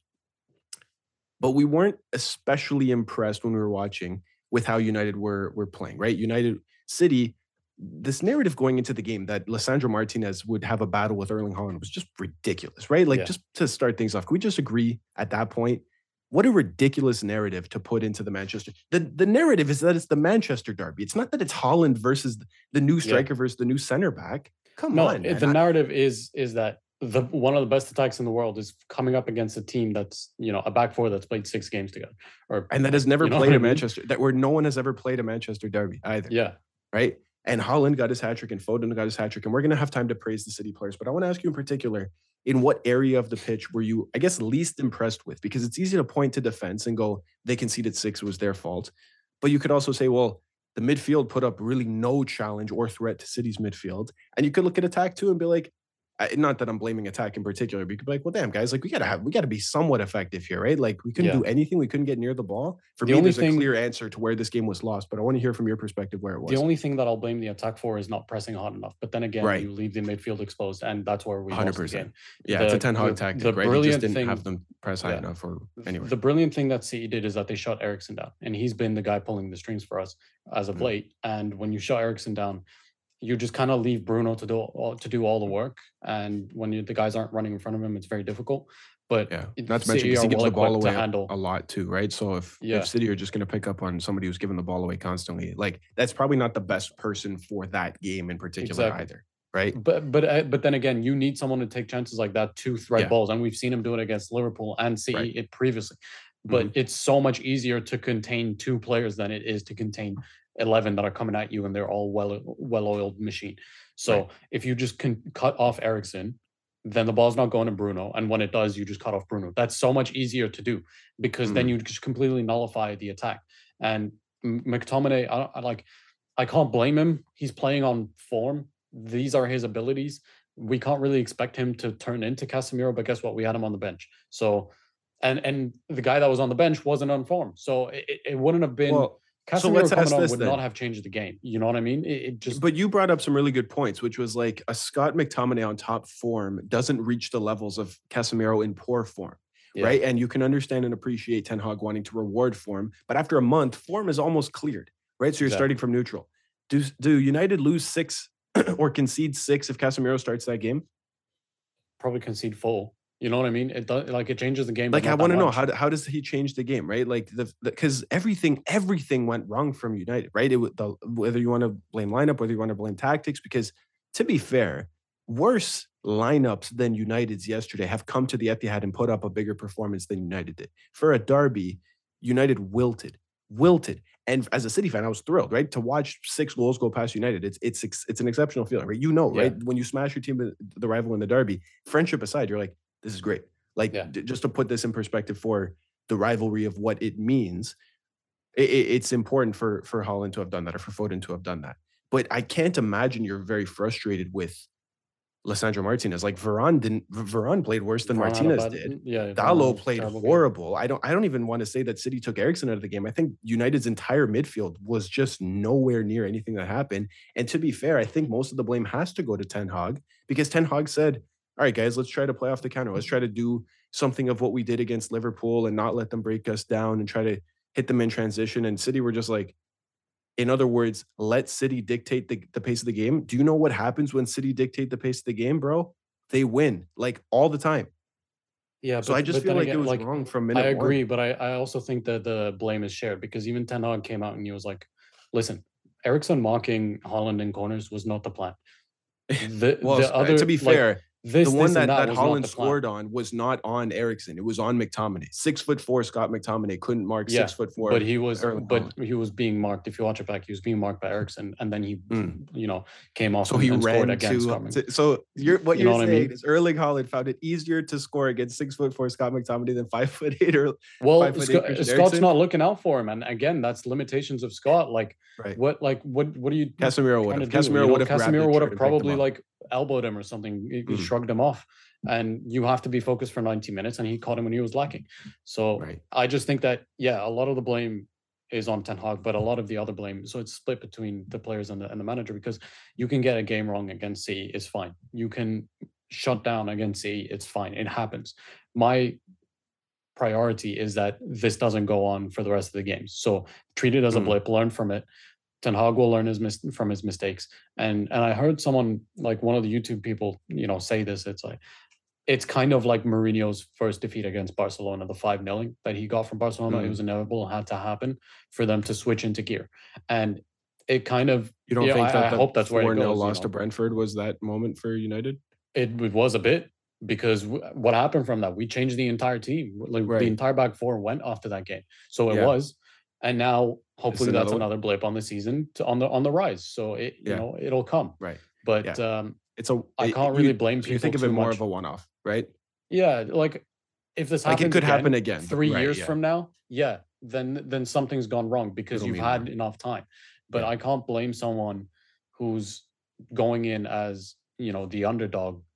But we weren't especially impressed when we were watching with how United were playing, right? City. This narrative going into the game that Lisandro Martinez would have a battle with Erling Haaland was just ridiculous, right? Like, just to start things off, can we just agree at that point? What a ridiculous narrative to put into the Manchester. The narrative is that it's the Manchester derby. It's not that it's Haaland versus the new striker versus the new center back. Come on, man. The narrative is that one of the best attacks in the world is coming up against a team that's, a back four that's played 6 games together, and that has never played a Manchester, where no one has ever played a Manchester derby either. Yeah, right. And Haaland got his hat-trick, and Foden got his hat-trick, and we're going to have time to praise the City players. But I want to ask you in particular, in what area of the pitch were you, I guess, least impressed with? Because it's easy to point to defense and go, they conceded 6, it was their fault. But you could also say, well, the midfield put up really no challenge or threat to City's midfield. And you could look at attack too and be like, not that I'm blaming attack in particular, but you could be like, well, damn, guys, like we gotta be somewhat effective here, right? Like we couldn't do anything. We couldn't get near the ball. For me, there's a clear answer to where this game was lost, but I want to hear from your perspective where it was. The only thing that I'll blame the attack for is not pressing hard enough. But then again, you leave the midfield exposed, and that's where we 100%. Yeah, it's a Ten Hag tactic, right? He just didn't have them press high enough, or anyway. The brilliant thing that City did is that they shut Eriksen down, and he's been the guy pulling the strings for us as of late. And when you shut Eriksen down, you just kind of leave Bruno to do all the work, and when the guys aren't running in front of him, it's very difficult. But not to mention he gives the ball away a lot too, right? So if City are just going to pick up on somebody who's giving the ball away constantly, like that's probably not the best person for that game in particular either, right? But then again, you need someone to take chances like that to thread balls, and we've seen him do it against Liverpool and City it previously. But it's so much easier to contain 2 players than it is to contain 11 that are coming at you, and they're all well-oiled machine. So if you just can cut off Eriksen, then the ball's not going to Bruno, and when it does, you just cut off Bruno. That's so much easier to do, because then you just completely nullify the attack. And McTominay, I can't blame him. He's playing on form. These are his abilities. We can't really expect him to turn into Casemiro, but guess what? We had him on the bench. So, and the guy that was on the bench wasn't on form. So it wouldn't have been... Casemiro coming on would not have changed the game. You know what I mean? It just. But you brought up some really good points, which was like a Scott McTominay on top form doesn't reach the levels of Casemiro in poor form, right? And you can understand and appreciate Ten Hag wanting to reward form, but after a month, form is almost cleared, right? So you're starting from neutral. Do United lose 6 or concede 6 if Casemiro starts that game? Probably concede full. You know what I mean? It does, like, it changes the game. Like, I want to know how does he change the game, right? Like because everything went wrong from United, right? Whether you want to blame lineup, whether you want to blame tactics, because to be fair, worse lineups than United's yesterday have come to the Etihad and put up a bigger performance than United did. For a derby, United wilted. And as a City fan, I was thrilled, right? To watch 6 goals go past United, it's an exceptional feeling, right? You know, right? When you smash your team, the rival in the derby, friendship aside, you're like, this is great. Like, just to put this in perspective for the rivalry of what it means, it's important for Haaland to have done that, or for Foden to have done that. But I can't imagine you're very frustrated with Lisandro Martinez. Like, Varane played worse than Martinez did. Dalot played horrible. I don't even want to say that City took Eriksen out of the game. I think United's entire midfield was just nowhere near anything that happened. And to be fair, I think most of the blame has to go to Ten Hag, because Ten Hag said, all right, guys, let's try to play off the counter. Let's try to do something of what we did against Liverpool and not let them break us down and try to hit them in transition. And City were just like, in other words, let City dictate the pace of the game. Do you know what happens when City dictate the pace of the game, bro? They win, like, all the time. Yeah, so I just feel like it was wrong from minute 1. I agree, but I also think that the blame is shared, because even Ten Hag came out and he was like, listen, Eriksen mocking Haaland in corners was not the plan. To be fair, the one that Haaland scored on was not on Eriksen. It was on McTominay. 6'4" Scott McTominay couldn't mark 6'4". But he was being marked. If you watch it back, he was being marked by Eriksen, and then he, came off. So he ran against. So you're saying is Erling Haaland found it easier to score against 6'4" Scott McTominay than 5'8" or 5'8" Scott's not looking out for him, and again, that's limitations of Scott. Like, what do you? Casemiro would have probably like elbowed him or something. He shrugged him off, and you have to be focused for 90 minutes, and he caught him when he was lacking. So I just think that a lot of the blame is on Ten Hag, but a lot of the other blame, so it's split between the players and the manager, because you can get a game wrong against City, it's fine. You can shut down against City, it's fine. It happens. My priority is that this doesn't go on for the rest of the games. So treat it as a blip, learn from it. Ten Hag will learn from his mistakes. And I heard someone, like one of the YouTube people, say this. It's like, it's kind of like Mourinho's first defeat against Barcelona, the 5-0 that he got from Barcelona. It was inevitable, it had to happen for them to switch into gear. And it kind of, you don't think that I hope that's where it goes. 4-0 loss to Brentford was that moment for United? It was a bit, because what happened from that, we changed the entire team. The entire back four went after that game. So it was. And now hopefully that's another blip on the season on the rise. So it'll come. Right. But I can't really blame people. You think of it more of a one-off, right? Yeah, like if this happens, it could happen again 3 years from now. Yeah, then something's gone wrong, because you've had enough time. But I can't blame someone who's going in as the underdog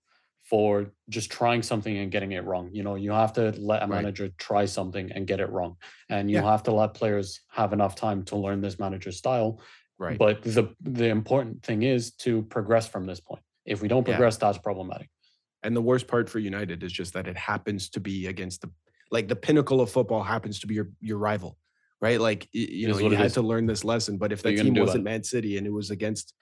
for just trying something and getting it wrong. You know, you have to let a manager try something and get it wrong. And you have to let players have enough time to learn this manager's style. Right. But the important thing is to progress from this point. If we don't progress, that's problematic. And the worst part for United is just that it happens to be against the pinnacle of football happens to be your rival, right? Like, you know, you had to learn this lesson. But if that team wasn't Man City and it was against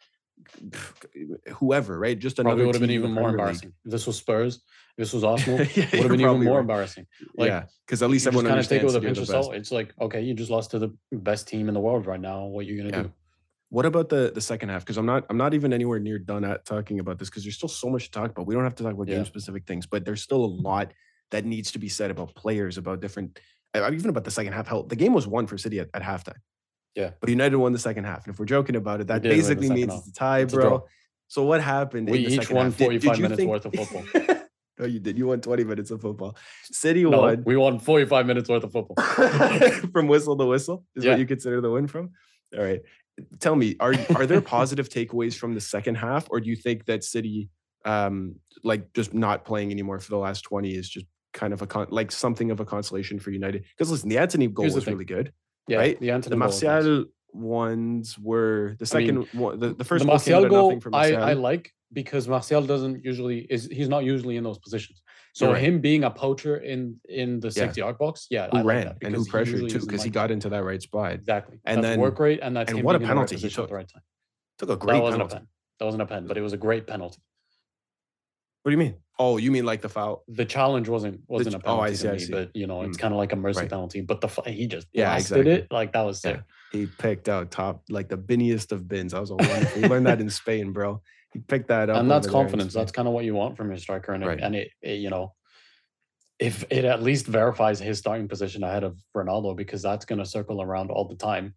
whoever, right? Just another probably would have team been even more embarrassing. If this was Spurs, if this was Arsenal, it would have been even more embarrassing. Like, because at least everyone kind of take it with a pinch of salt. It's like, okay, you just lost to the best team in the world right now. What are you gonna do? What about the second half? Because I'm not even anywhere near done at talking about this because there's still so much to talk about. We don't have to talk about game specific things, but there's still a lot that needs to be said about players, about different, even about the second half. Hell, the game was won for City at halftime. Yeah, but United won the second half, and if we're joking about it, that basically means it's a tie, bro. So what happened? We each won 45 minutes worth of football. No, you did. You won 20 minutes of football. City won. We won 45 minutes worth of football. From whistle to whistle is what you consider the win from? All right. Tell me, are there positive takeaways from the second half, or do you think that City, like just not playing anymore for the last 20 is just kind of something of a consolation for United? Because listen, the Antony goal was really good, right? The Martial ones were the second one. The first Martial goal I like because Martial he's not usually in those positions. So him being a poacher in the 6-yard box, who I ran like that and who pressured too because he got into that right spot. Exactly. And that's work rate and that's what a penalty he took. At the right time. Took a great penalty. That wasn't a pen, but it was a great penalty. What do you mean? Oh, you mean like the foul? The challenge wasn't a penalty to me, but you know, it's kind of like a mercy penalty. But he just blasted it. Like that was sick. Yeah. He picked out the binniest of bins. That was a wonderful. We learned that in Spain, bro. He picked that up. And that's confidence. That's kind of what you want from your striker. And it you know, if it at least verifies his starting position ahead of Ronaldo, because that's going to circle around all the time.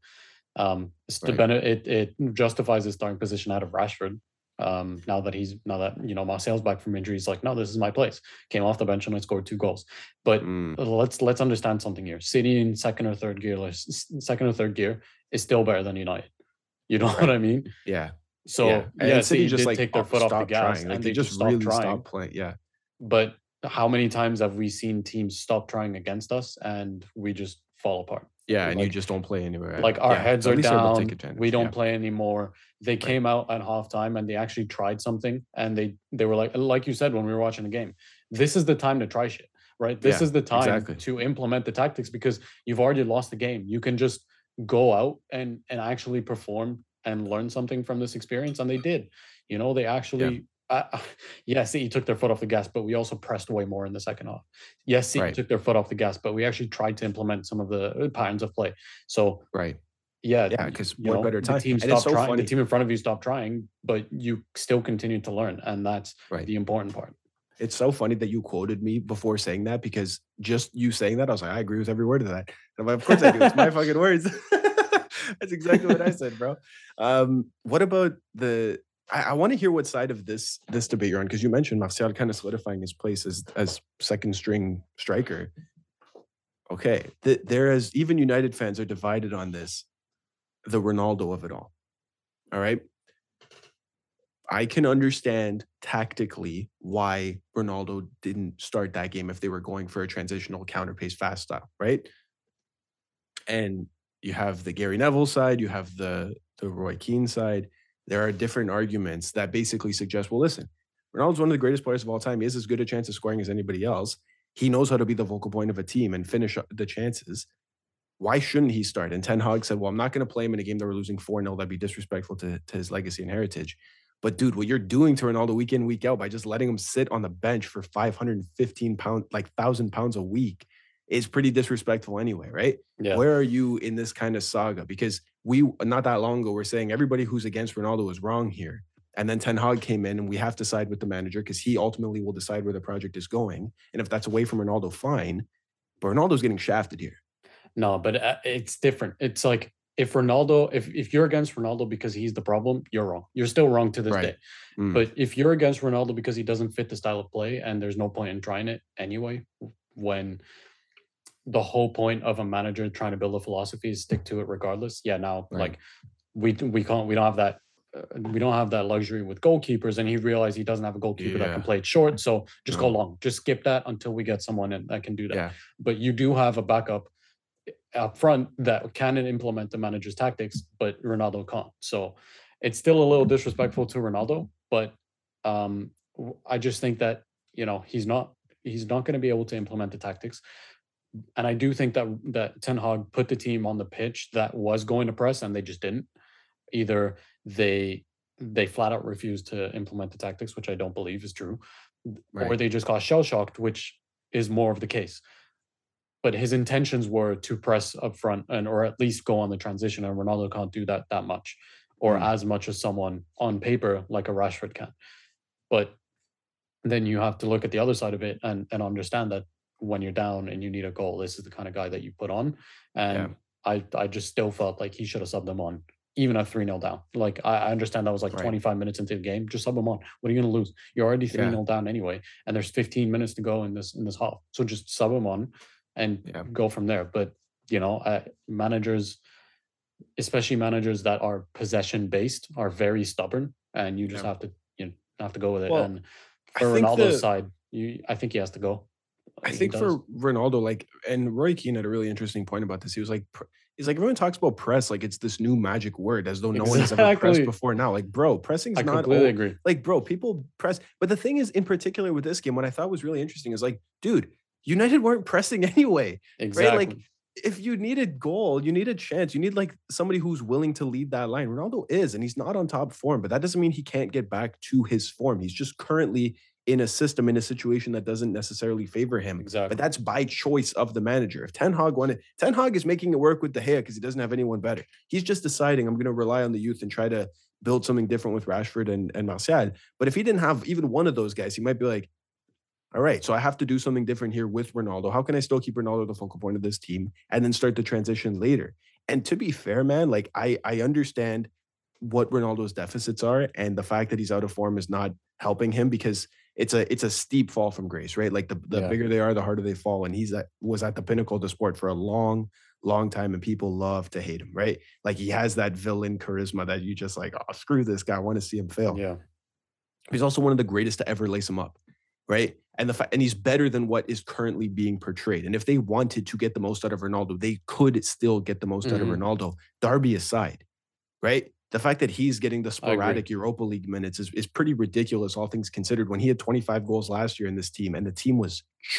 It justifies his starting position ahead of Rashford. Now that you know Martial's back from injury, he's like, no, this is my place. Came off the bench and I scored 2 goals. But let's understand something here. City in second or third gear is still better than United. You know what I mean? Yeah. So City just take their foot off the gas and they just really stopped playing. Yeah. But how many times have we seen teams stop trying against us and we just fall apart? Yeah, and you just don't play anywhere. Like our heads are down. We don't play anymore. They came out at halftime and they actually tried something, and they were like you said when we were watching the game, this is the time to try shit, right? This is the time to implement the tactics because you've already lost the game. You can just go out and actually perform and learn something from this experience, and they did. You know, they actually. City took their foot off the gas, but we also pressed way more in the second half. Yes, City took their foot off the gas, but we actually tried to implement some of the patterns of play. So, because what better time? The team stopped trying. The team in front of you stopped trying, but you still continued to learn, and that's the important part. It's so funny that you quoted me before saying that, because just you saying that, I was like, I agree with every word of that. And I'm like, of course I do. It's my fucking words. That's exactly what I said, bro. What about I want to hear what side of this debate you're on, because you mentioned Martial kind of solidifying his place as second string striker. Okay, even United fans are divided on this, the Ronaldo of it all. All right, I can understand tactically why Ronaldo didn't start that game if they were going for a transitional counter-pace fast style, right? And you have the Gary Neville side, you have the Roy Keane side. There are different arguments that basically suggest, well, listen, Ronaldo's one of the greatest players of all time. He has as good a chance of scoring as anybody else. He knows how to be the focal point of a team and finish the chances. Why shouldn't he start? And Ten Hag said, well, I'm not going to play him in a game that we're losing 4-0. That'd be disrespectful to his legacy and heritage. But dude, what you're doing to Ronaldo week in, week out by just letting him sit on the bench for 515 pounds, like 1,000 pounds a week, is pretty disrespectful anyway, right? Yeah. Where are you in this kind of saga? Because we, not that long ago, were saying everybody who's against Ronaldo is wrong here. And then Ten Hag came in and we have to side with the manager because he ultimately will decide where the project is going. And if that's away from Ronaldo, fine. But Ronaldo's getting shafted here. No, but it's different. It's like if Ronaldo, if you're against Ronaldo because he's the problem, you're wrong. You're still wrong to this day. But if you're against Ronaldo because he doesn't fit the style of play and there's no point in trying it anyway, when the whole point of a manager trying to build a philosophy is stick to it regardless. Yeah, now like we don't have that we don't have that luxury with goalkeepers, and he realized he doesn't have a goalkeeper that can play it short. So just go long, just skip that until we get someone in that can do that. But you do have a backup up front that can implement the manager's tactics, but Ronaldo can't. So it's still a little disrespectful to Ronaldo, but I just think that, you know, he's not going to be able to implement the tactics. And I do think that Ten Hag put the team on the pitch that was going to press, and they just didn't. Either they flat out refused to implement the tactics, which I don't believe is true, or they just got shell-shocked, which is more of the case. But his intentions were to press up front or at least go on the transition, and Ronaldo can't do that much, or as much as someone on paper like a Rashford can. But then you have to look at the other side of it and understand that when you're down and you need a goal, this is the kind of guy that you put on. And I just still felt like he should have subbed him on, even at 3-0 down. Like, I understand that was like 25 minutes into the game. Just sub him on. What are you going to lose? You're already 3-0 down anyway, and there's 15 minutes to go in this half. So just sub him on and go from there. But, you know, managers, especially managers that are possession-based, are very stubborn, and you just have to go with it. Well, and for Ronaldo's side, I think he has to go. I think for Ronaldo, like, and Roy Keane had a really interesting point about this. He was like, everyone talks about press like it's this new magic word, as though no one has ever pressed before now. Like, bro, pressing's not. I completely agree. Like, bro, people press. But the thing is, in particular with this game, what I thought was really interesting is like, dude, United weren't pressing anyway. Exactly. Right? Like, if you needed goal, you need a chance. You need like somebody who's willing to lead that line. Ronaldo is, and he's not on top form, but that doesn't mean he can't get back to his form. He's just currently in a system, in a situation that doesn't necessarily favor him. Exactly. But that's by choice of the manager. If Ten Hag is making it work with De Gea because he doesn't have anyone better. He's just deciding, I'm going to rely on the youth and try to build something different with Rashford and Martial. But if he didn't have even one of those guys, he might be like, all right, so I have to do something different here with Ronaldo. How can I still keep Ronaldo the focal point of this team and then start the transition later? And to be fair, man, like I understand what Ronaldo's deficits are, and the fact that he's out of form is not helping him, because it's a steep fall from grace, right? Like the bigger they are, the harder they fall. And was at the pinnacle of the sport for a long time, and people love to hate him, right? Like he has that villain charisma that you just like, oh, screw this guy, I want to see him fail. Yeah. He's also one of the greatest to ever lace him up, right? And and he's better than what is currently being portrayed. And if they wanted to get the most out of Ronaldo, they could still get the most out of Ronaldo, Derby aside, right? The fact that he's getting the sporadic Europa League minutes is pretty ridiculous, all things considered, when he had 25 goals last year in this team and the team was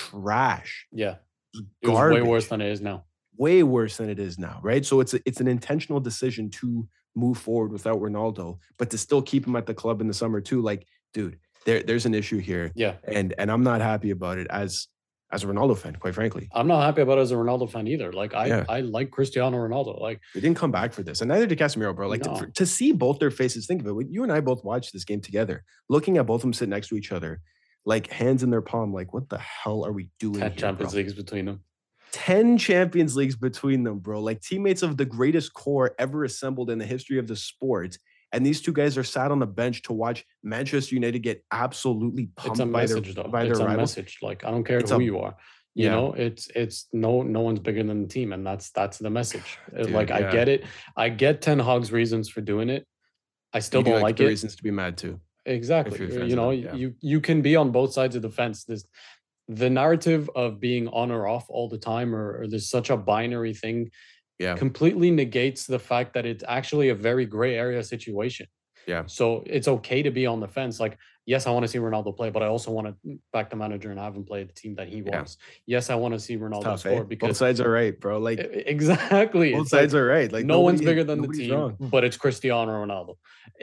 trash. Yeah. It was way worse than it is now. Way worse than it is now, right? So it's an intentional decision to move forward without Ronaldo, but to still keep him at the club in the summer too. Like, dude, there's an issue here. Yeah. And I'm not happy about it as a Ronaldo fan, quite frankly. I'm not happy about it as a Ronaldo fan either. Like, I like Cristiano Ronaldo. Like, he didn't come back for this, and neither did Casemiro, bro. Like, to see both their faces, think of it. You and I both watched this game together, looking at both of them sit next to each other, like hands in their palm, like, what the hell are we doing 10 Champions Leagues between them. 10 Champions Leagues between them, bro. Like, teammates of the greatest core ever assembled in the history of the sport. And these two guys are sat on the bench to watch Manchester United get absolutely pumped by their rivals. Message. Like, I don't care who you are. You know, it's no one's bigger than the team, and that's the message. Dude, like, I get it. I get Ten Hag's reasons for doing it. I still don't like it. Reasons to be mad too. Exactly. You know, you can be on both sides of the fence. The narrative of being on or off all the time, or there's such a binary thing. Yeah. Completely negates the fact that it's actually a very gray area situation. Yeah. So it's okay to be on the fence. Like, yes, I want to see Ronaldo play, but I also want to back the manager and have him play the team that he wants. Yes, I want to see Ronaldo score because both sides are right, bro. Like, exactly. Both sides are right. Like, no one's bigger than the team, but it's Cristiano Ronaldo.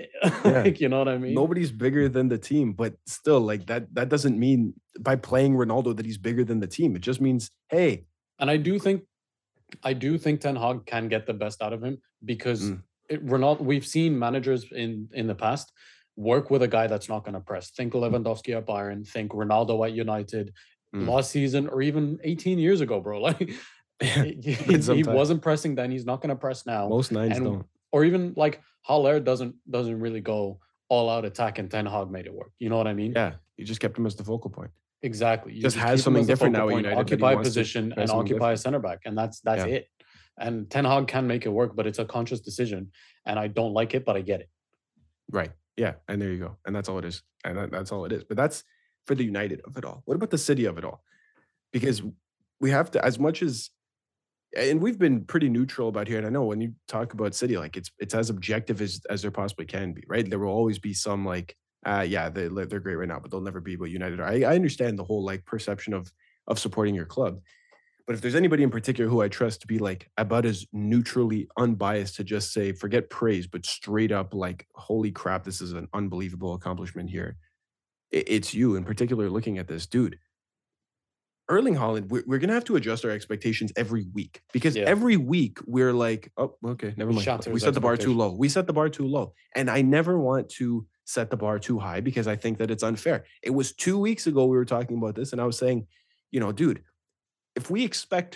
Like, you know what I mean? Nobody's bigger than the team, but still, like, that doesn't mean by playing Ronaldo that he's bigger than the team. It just means, hey. And I do think Ten Hag can get the best out of him, because we've seen managers in the past work with a guy that's not going to press. Think Lewandowski at Bayern, think Ronaldo at United last season, or even 18 years ago, bro. Like, he wasn't pressing then. He's not going to press now. Most nines don't. Or even like Haller doesn't really go all out attack, and Ten Hag made it work. You know what I mean? Yeah, you just kept him as the focal point. Exactly. You just has something different now. Occupy a position and occupy a center back, and that's it. And Ten Hag can make it work, but it's a conscious decision, and I don't like it, but I get it. Right. Yeah. And there you go. And that's all it is. And that's all it is. But that's for the United of it all. What about the City of it all? Because we have to, as much as, and we've been pretty neutral about here. And I know when you talk about City, like it's as objective as there possibly can be, right? There will always be some like, yeah, they're great right now, but they'll never be what United are. I understand the whole like perception of supporting your club. But if there's anybody in particular who I trust to be like about as neutrally unbiased to just say, forget praise, but straight up like, holy crap, this is an unbelievable accomplishment here. It's you in particular looking at this, dude. Erling Haaland, we're going to have to adjust our expectations every week because every week we're like, oh, okay, never mind. We set the bar too low. We set the bar too low. And I never want to set the bar too high because I think that it's unfair. It was 2 weeks ago we were talking about this and I was saying, dude, if we expect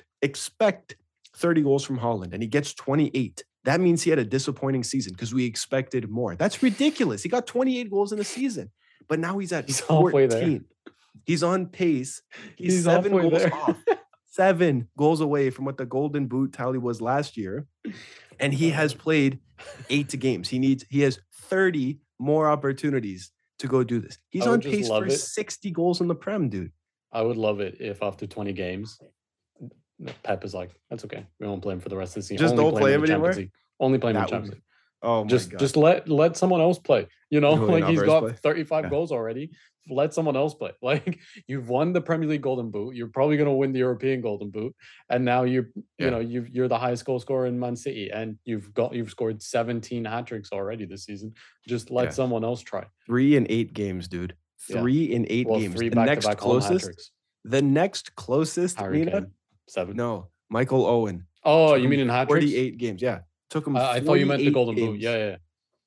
30 goals from Haaland and he gets 28, that means he had a disappointing season because we expected more. That's ridiculous. He got 28 goals in a season, but now he's at 14. He's on pace. He's 7 goals off. 7 goals away from what the Golden Boot tally was last year. And he has played 8 games. He has 30 more opportunities to go do this. He's on pace for 60 goals in the Prem, dude. I would love it if after 20 games, Pep is like, that's okay. We won't play him for the rest of the season. Just don't play him anymore? Only play him in Champions League. Oh my God. Just let someone else play. Like he's got 35 goals already. Let someone else play. Like you've won the Premier League Golden Boot. You're probably going to win the European Golden Boot. And now you're the highest goal scorer in Man City and you've scored 17 hat-tricks already this season. Just let someone else try. 3 in 8 games, dude. 3 in 8 games. 3 back-to-back hat-tricks. The next closest, Mina? 7. No, Michael Owen. Oh, you mean in hat-tricks? 48 games, yeah. Took him I thought you meant the Golden Boot. Yeah.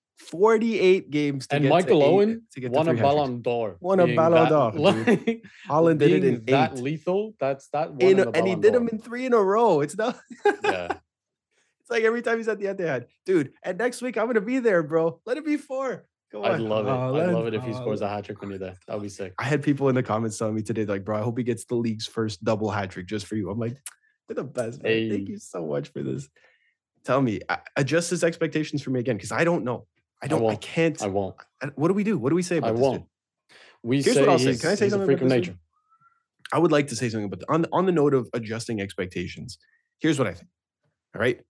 48 games to and get Michael to Owen won a Ballon d'Or. Won a Ballon d'Or. Haaland did it in 8. That lethal. That's that one. And he did them in 3 in a row. It's not. Yeah. It's like every time he's at the Etihad, dude. And next week I'm gonna be there, bro. Let it be 4. Come on. I'd love it. I'd love it if he scores a hat trick when you're there. That would be sick. I had people in the comments telling me today, like, bro, I hope he gets the league's first double hat trick just for you. I'm like, you're the best, man. Hey. Thank you so much for this. Tell me, adjust his expectations for me again, because I don't know. I can't. I won't. What do we do? What do we say about this? I won't. Here's what I'll say. Can I say something about this? I would like to say something, but on the note of adjusting expectations, here's what I think. All right.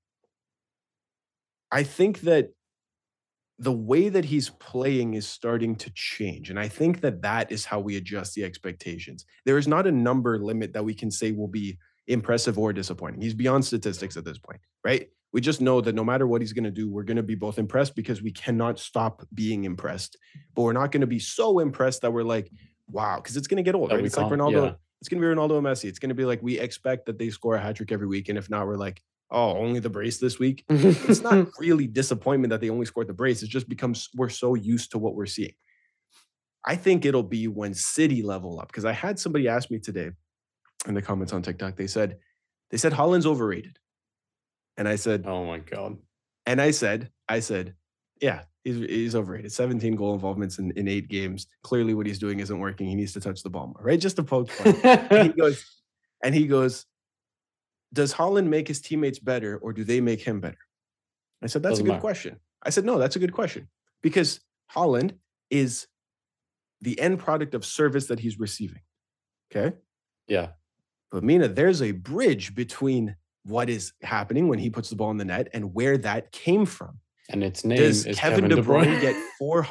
I think that the way that he's playing is starting to change. And I think that is how we adjust the expectations. There is not a number limit that we can say will be impressive or disappointing. He's beyond statistics at this point, right? We just know that no matter what he's going to do, we're going to be both impressed because we cannot stop being impressed. But we're not going to be so impressed that we're like, wow, because it's going to get old, right? It's like Ronaldo. Yeah. It's going to be Ronaldo and Messi. It's going to be like we expect that they score a hat trick every week. And if not, we're like, oh, only the brace this week. It's not really disappointment that they only scored the brace. It just becomes we're so used to what we're seeing. I think it'll be when City level up, because I had somebody ask me today in the comments on TikTok. They said Haaland's overrated. And I said, oh my God. And I said, yeah, he's overrated. 17 goal involvements in 8 games. Clearly what he's doing isn't working. He needs to touch the ball more, right? Just to poke fun. and he goes, does Haaland make his teammates better or do they make him better? I said, that's a good question. I said, no, that's a good question. Because Haaland is the end product of service that he's receiving. Okay? Yeah. But Mina, there's a bridge between what is happening when he puts the ball in the net and where that came from. And its name is Kevin De Bruyne get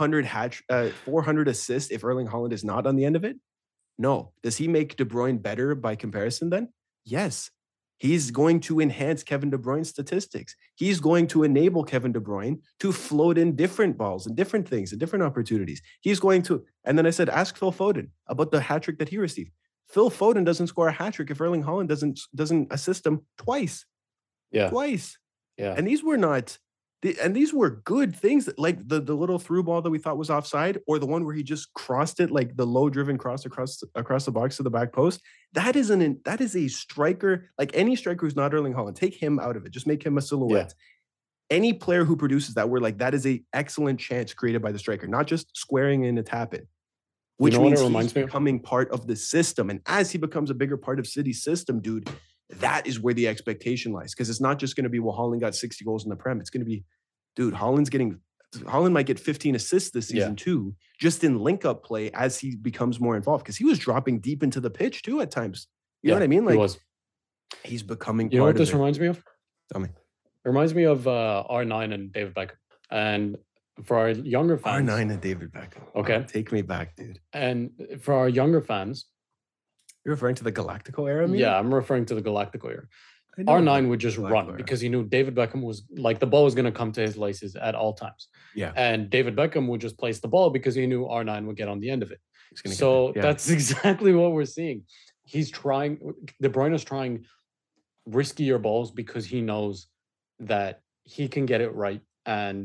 400 assists if Erling Haaland is not on the end of it? No. Does he make De Bruyne better by comparison then? Yes. He's going to enhance Kevin De Bruyne's statistics. He's going to enable Kevin De Bruyne to float in different balls and different things and different opportunities. He's going to, and then I said, ask Phil Foden about the hat trick that he received. Phil Foden doesn't score a hat trick if Erling Haaland doesn't assist him twice. Yeah. Twice. Yeah. And these were good things, like the little through ball that we thought was offside, or the one where he just crossed it, like the low driven cross across the box to the back post. That is a striker, like any striker who's not Erling Haaland. Take him out of it. Just make him a silhouette. Yeah. Any player who produces that, we're like, that is a excellent chance created by the striker, not just squaring in a tap in. Which means he's becoming part of the system. And as he becomes a bigger part of City's system, dude, that is where the expectation lies. Because it's not just going to be, well, Haaland got 60 goals in the Prem. It's going to be, dude, Haaland's getting Haaland might get 15 assists this season too, just in link-up play as he becomes more involved, because he was dropping deep into the pitch too at times. You know what I mean? Like he's becoming. You know what this reminds me of? Tell me. It reminds me of R9 and David Beckham. And for our younger fans, R9 and David Beckham. Okay, take me back, dude. And for our younger fans, you're referring to the Galactico era? Yeah, I'm referring to the Galactico era. R9 would just run because he knew David Beckham was like the ball was going to come to his laces at all times. Yeah. And David Beckham would just place the ball because he knew R9 would get on the end of it. So that's exactly what we're seeing. He's trying, De Bruyne is trying riskier balls because he knows that he can get it right and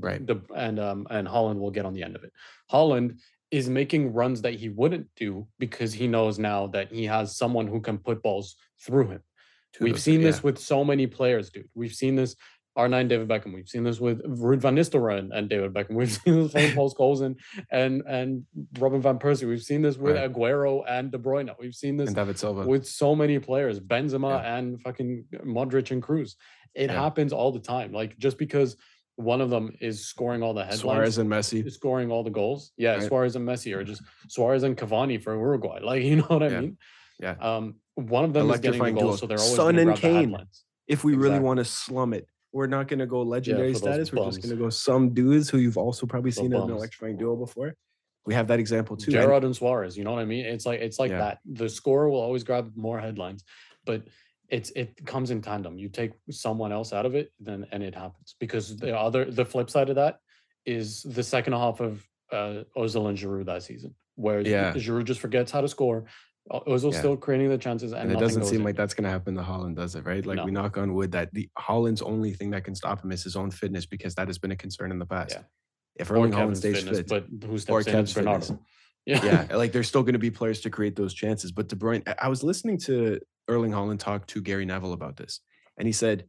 Haaland will get on the end of it. Haaland is making runs that he wouldn't do because he knows now that he has someone who can put balls through him. We've seen this with so many players, dude. We've seen this R9 David Beckham. We've seen this with Ruud van Nistelrooy and David Beckham. We've seen this with Paul Scholes and Robin van Persie. We've seen this with Aguero and De Bruyne. We've seen this David Silva with so many players, Benzema and fucking Modric and Kroos. It happens all the time. Like just because one of them is scoring all the headlines, Suarez and Messi scoring all the goals. Yeah, Suarez and Messi, or just Suarez and Cavani for Uruguay. Like, you know what I mean? Yeah. One of them is getting the goal, so they're always Son and grab Kane. The if we really want to slum it, we're not going to go legendary status. We're just going to go some dudes who you've also probably seen in an electrifying duo before. We have that example too. Gerrard and Suarez. You know what I mean? It's like that. The scorer will always grab more headlines, but it comes in tandem. You take someone else out of it, and it happens. Because the flip side of that is the second half of Ozil and Giroud that season, where Giroud just forgets how to score. Ozil's still creating the chances, and it doesn't seem like that's going to happen to Haaland, does it? Right? Like we knock on wood that the Haaland's only thing that can stop him is his own fitness, because that has been a concern in the past. Yeah. If Erling Haaland stays fit, but who steps in is Bernardo. Yeah, like there's still going to be players to create those chances. But De Bruyne, I was listening to Erling Haaland talk to Gary Neville about this, and he said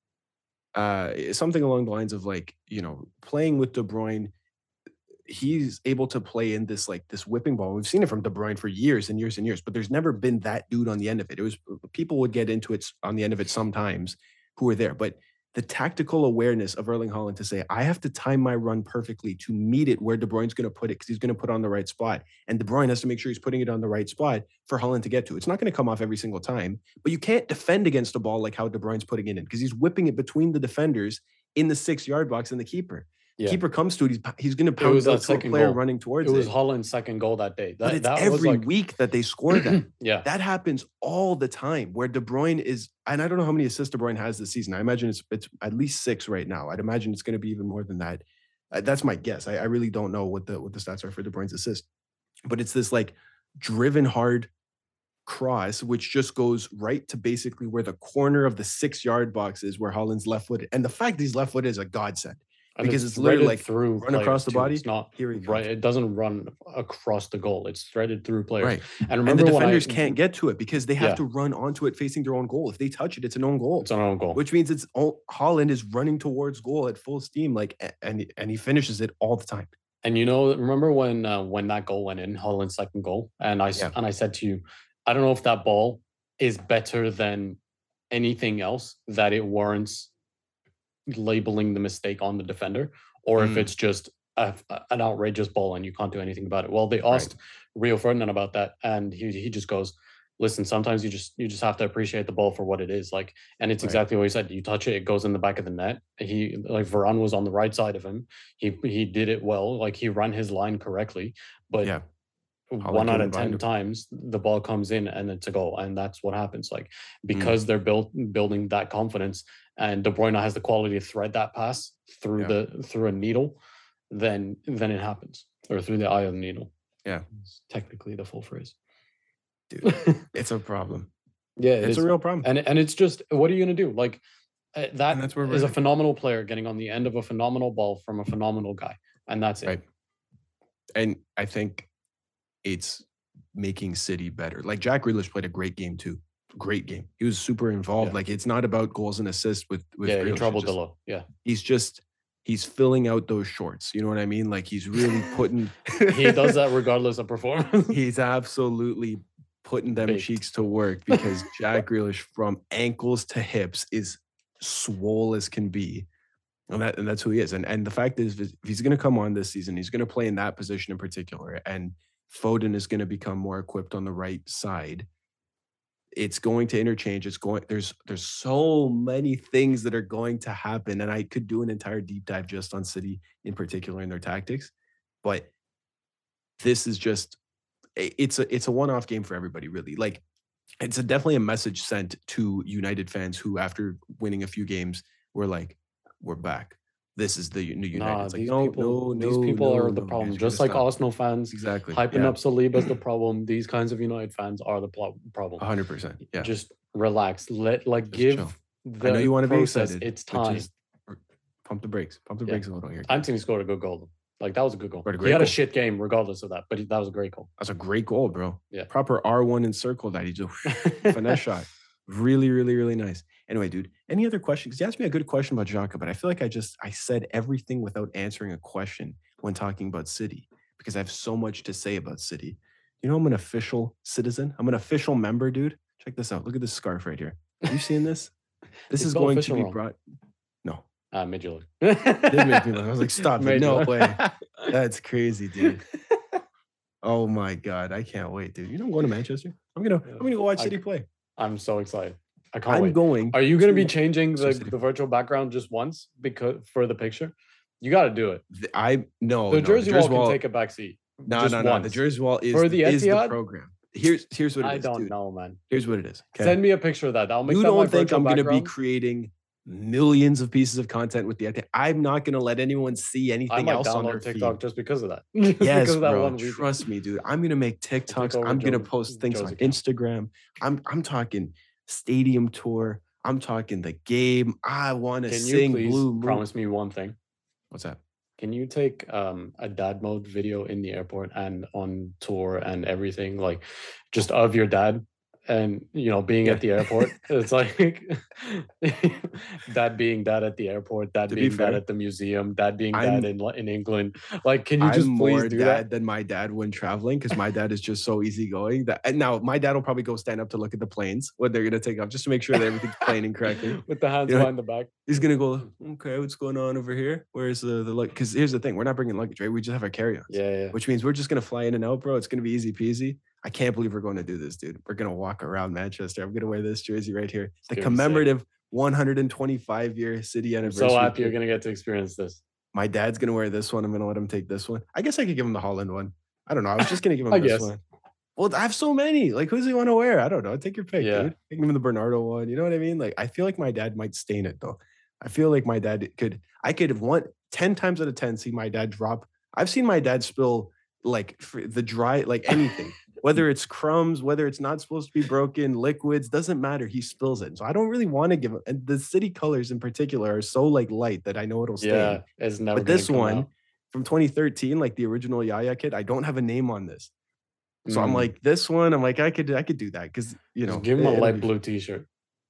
something along the lines of like, you know, playing with De Bruyne, he's able to play in this whipping ball. We've seen it from De Bruyne for years and years and years, but there's never been that dude on the end of it. It was people would get into it on the end of it sometimes who were there, but the tactical awareness of Erling Haaland to say, I have to time my run perfectly to meet it where De Bruyne's going to put it, because he's going to put it on the right spot. And De Bruyne has to make sure he's putting it on the right spot for Haaland to get to. It's not going to come off every single time, but you can't defend against a ball like how De Bruyne's putting it in, because he's whipping it between the defenders in the 6-yard box and the keeper. Yeah. Keeper comes to it, he's going to pound that second player running towards it. It was Haaland's second goal that day. But it's every week that they score that. Yeah. That happens all the time where De Bruyne is, and I don't know how many assists De Bruyne has this season. I imagine it's at least 6 right now. I'd imagine it's going to be even more than that. That's my guess. I really don't know what the stats are for De Bruyne's assist. But it's this like driven hard cross, which just goes right to basically where the corner of the 6-yard box is, where Haaland's left-footed. And the fact that he's left-footed is a godsend. Because it's literally like through run across the body. It's not right. It doesn't run across the goal. It's threaded through players. Right. And remember, the defenders can't get to it because they have to run onto it facing their own goal. If they touch it, it's an own goal. It's an own goal. Which means Haaland is running towards goal at full steam, and he finishes it all the time. And remember when that goal went in, Haaland's second goal, and I said to you, I don't know if that ball is better than anything else that it warrants labeling the mistake on the defender, or if it's just an outrageous ball and you can't do anything about it. Well, they asked Rio Ferdinand about that, and he just goes, listen, sometimes you just have to appreciate the ball for what it is. Like, and it's exactly what he said. You touch it, it goes in the back of the net. Varane was on the right side of him. He did it well. Like, he ran his line correctly, but 1 out of 10 times the ball comes in and it's a goal, and that's what happens. Like, because they're building that confidence, and De Bruyne has the quality to thread that pass through through a needle, then it happens, or through the eye of the needle. Yeah, it's technically the full phrase. Dude, it's a problem. Yeah, it's a real problem. And it's just, what are you gonna do? Like, that's where is a phenomenal player getting on the end of a phenomenal ball from a phenomenal guy, and that's it. Right. And I think it's making City better. Like, Jack Grealish played a great game too. Great game. He was super involved. Yeah. Like, it's not about goals and assists with Grealish. He troubled the low. Yeah. He's filling out those shorts. You know what I mean? Like, he's really putting he does that regardless of performance. He's absolutely putting them cheeks to work, because Jack Grealish from ankles to hips is swole as can be. And that's who he is. And the fact is, if he's going to come on this season, he's going to play in that position in particular. And Foden is going to become more equipped on the right side. It's going to interchange. There's so many things that are going to happen. And I could do an entire deep dive just on City in particular and their tactics. But this is just, it's a one-off game for everybody, really. Like, it's definitely a message sent to United fans who, after winning a few games, were like, we're back. This is the new United. It's like, these people are the problem. Just like Arsenal fans, exactly, hyping up Saliba as the problem. These kinds of United fans are the problem. 100%. Yeah. Just relax. Give chill. the I know you want to be process excited. its time. Just pump the brakes. Pump the brakes a little here. Anthony scored a good goal. Like, that was a good goal. He had a shit game regardless of that, but that was a great goal. That's a great goal, bro. Yeah. Proper R1 encircle that. He just finesse shot. Really, really, really nice. Anyway, dude, any other questions? Because you asked me a good question about Xhaka, but I feel like I said everything without answering a question when talking about City, because I have so much to say about City. You know, I'm an official citizen. I'm an official member, dude. Check this out. Look at this scarf right here. Are you seeing this? This is going to be brought. No. Made you look. Did make me look. I was like, stop it. No way. That's crazy, dude. Oh my God. I can't wait, dude. You know, I'm going to Manchester. I'm gonna go watch City play. I'm so excited. I can't wait. Going. Are you going to be changing the virtual background just once for the picture? You got to do it. The jersey wall can take a back seat. No. The jersey wall is the program. Here's what it is. I don't know, man. Here's what it is. Okay? Send me a picture of that. I'll make you that don't my think I'm going to be creating millions of pieces of content with the Etihad? I'm not going to let anyone see anything else on their TikTok feed. Just because of that. Yes, bro. Trust me, dude. I'm going to make TikToks. I'm going to post things on Instagram. I'm talking stadium tour. I'm talking the game. I want to sing Blue Moon. Promise me one thing. What's that? Can you take a dad mode video in the airport and on tour and everything, like just of your dad and, you know, being at the airport? It's like dad being dad at the airport, dad being dad at the museum, dad being dad in England. Like, can you just please do that? Than my dad when traveling, because my dad is just so easygoing. And now my dad will probably go stand up to look at the planes when they're gonna take off, just to make sure that everything's planing correctly. With the hands behind the back. He's gonna go, okay, what's going on over here? Where's the luggage? Because here's the thing, we're not bringing luggage, right? We just have our carry-ons. Yeah. Which means we're just gonna fly in and out, bro. It's gonna be easy peasy. I can't believe we're going to do this, dude. We're gonna walk around Manchester. I'm gonna wear this jersey right here, the commemorative 125-year City anniversary. I'm so happy you're gonna get to experience this. My dad's gonna wear this one. I'm gonna let him take this one. I guess I could give him the Holland one. I don't know. I was just gonna give him this one. Well, I have so many. Like, who's he want to wear? I don't know. Take your pick, dude. Give him the Bernardo one. You know what I mean? Like, I feel like my dad might stain it though. I feel like my dad I could 10 times out of 10 see my dad drop. I've seen my dad spill like the dry, like anything. Whether it's crumbs, whether it's not supposed to be broken, liquids, doesn't matter. He spills it. So I don't really want to give him. And the City colors in particular are so like light that I know it'll stain. Yeah, it's never. But this one from 2013, like the original Yaya kit, I don't have a name on this. So I'm like, this one, I'm like, I could do that because just give him a light blue t-shirt.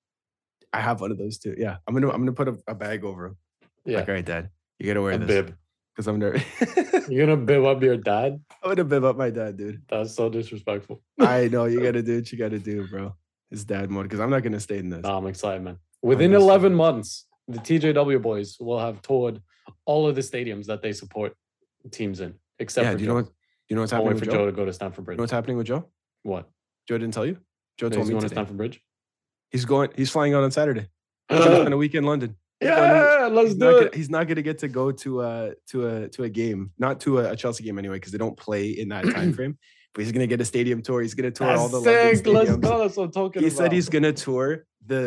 I have one of those too. Yeah, I'm gonna put a bag over him. Yeah. Like, all right, Dad, you gotta wear this. Bib. Because I'm nervous. You're gonna bib up your dad? I'm gonna bib up my dad, dude. That's so disrespectful. I know, you gotta do what you gotta do, bro. It's dad mode, because I'm not gonna stay in this. No, I'm excited, man. Within 11 months, the TJW boys will have toured all of the stadiums that they support teams in, except for Joe. You know what's happening with Joe to go to Stamford Bridge. You know what's happening with Joe? What? Joe didn't tell you? Joe told me he's going today. to Stamford Bridge? He's flying out on Saturday. He's on a week in London. Let's do it. He's not gonna get to go to a game, not to a Chelsea game anyway, because they don't play in that time frame. But he's gonna get a stadium tour. He's gonna tour all the London stadiums. Let's go. That's what I'm talking about. He said he's gonna tour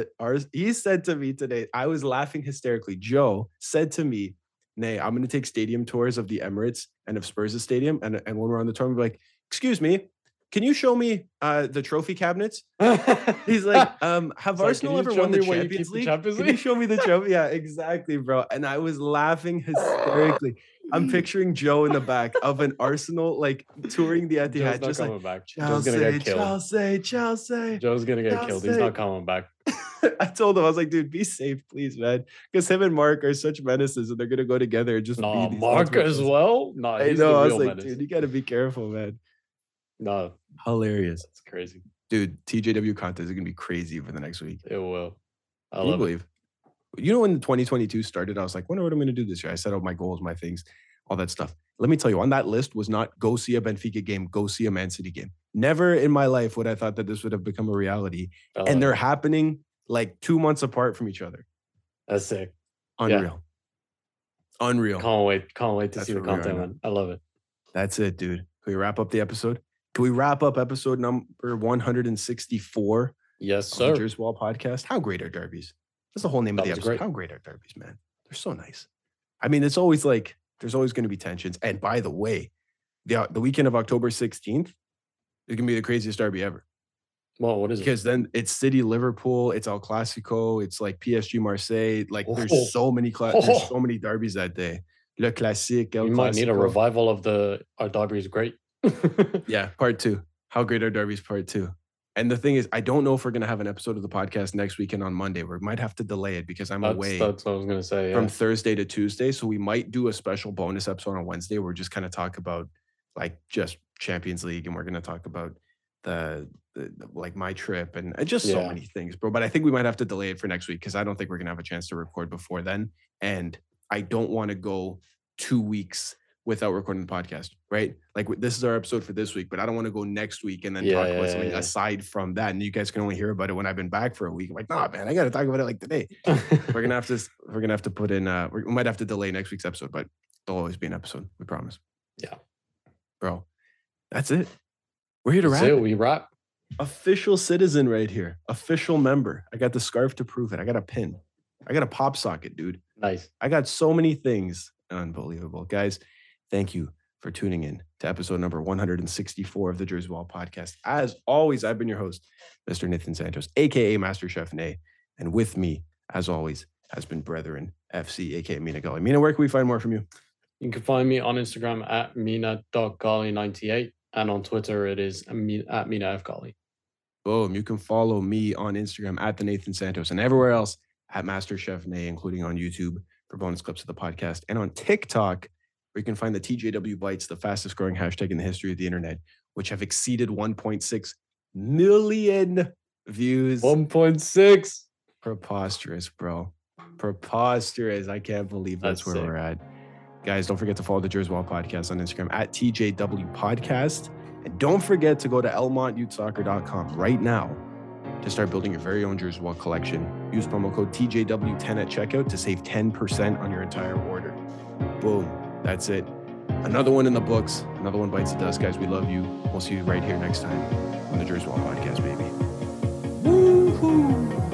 he said to me today, I was laughing hysterically. Joe said to me, Nay, I'm gonna take stadium tours of the Emirates and of Spurs' stadium, and when we're on the tour, we'll be like, excuse me, can you show me the trophy cabinets? He's like, have Arsenal ever won the Champions League? Can you show me the trophy? Yeah, exactly, bro. And I was laughing hysterically. I'm picturing Joe in the back of an Arsenal, like touring the Etihad. Joe's not coming back. Chelsea, Joe's gonna get killed. Chelsea. Joe's gonna get killed. He's not coming back. I told him, I was like, dude, be safe, please, man. Because him and Mark are such menaces, and they're gonna go together and just be these Mark as well. No, I know. I was like, dude, you gotta be careful, man. No, hilarious. It's crazy, dude. TJW content is gonna be crazy for the next week. It will. I believe. You know, when 2022 started, I was like, wonder what I'm going to do this year. I set out my goals, my things, all that stuff. Let me tell you, on that list was not go see a Benfica game, go see a Man City game. Never in my life would I thought that this would have become a reality. And they're happening like 2 months apart from each other. That's sick. Unreal. Yeah. Unreal. Can't wait to see the content, man. I love it. That's it, dude. Can we wrap up the episode? Can we wrap up episode number 164? Yes, sir. The Jersey Wall podcast. How great are derbies? That's the whole name of the episode. Great. How great are derbies, man? They're so nice. I mean, it's always like, there's always going to be tensions. And by the way, the weekend of October 16th is going to be the craziest derby ever. Well, what is it? Because then it's City Liverpool, it's El Clasico, it's like PSG Marseille. Like there's so many there's so many derbies that day. Le Classique, El Clasico. You might need a revival of our derbies great. Yeah, part 2. How great are derbies, part 2. And the thing is, I don't know if we're going to have an episode of the podcast next weekend on Monday. We might have to delay it because I'm away. That's what I was going to say. Yeah. From Thursday to Tuesday. So we might do a special bonus episode on Wednesday where we're just kind of talk about like just Champions League. And we're going to talk about the like my trip and just so many things, bro. But I think we might have to delay it for next week because I don't think we're going to have a chance to record before then. And I don't want to go 2 weeks without recording the podcast, right? Like this is our episode for this week, but I don't want to go next week and then talk about something aside from that. And you guys can only hear about it when I've been back for a week. I'm like, nah, man, I got to talk about it like today. We're gonna have to put in. We might have to delay next week's episode, but there'll always be an episode. We promise. Yeah, bro, that's it. We're here to wrap. We wrap. Official citizen right here. Official member. I got the scarf to prove it. I got a pin. I got a pop socket, dude. Nice. I got so many things. Unbelievable, guys. Thank you for tuning in to episode number 164 of the Jersey Wall podcast. As always, I've been your host, Mr. Nathan Santos, aka Master Chef Nay. And with me, as always, has been Brethren FC, aka Mina Gully. Mina, where can we find more from you? You can find me on Instagram at mina.golly98. And on Twitter, it is at Mina F. Golly. Boom. You can follow me on Instagram at the Nathan Santos and everywhere else at Master Chef Nay, including on YouTube for bonus clips of the podcast. And on TikTok, where you can find the TJW Bites, the fastest growing hashtag in the history of the internet, which have exceeded 1.6 million views. 1.6. Preposterous, bro. Preposterous. I can't believe that's where we're at. Guys, don't forget to follow the Jersey Wall podcast on Instagram at TJW Podcast. And don't forget to go to elmontyouthsoccer.com right now to start building your very own Jersey Wall collection. Use promo code TJW10 at checkout to save 10% on your entire order. Boom. That's it. Another one in the books. Another one bites the dust, guys. We love you. We'll see you right here next time on the Jersey Wall podcast, baby. Woohoo!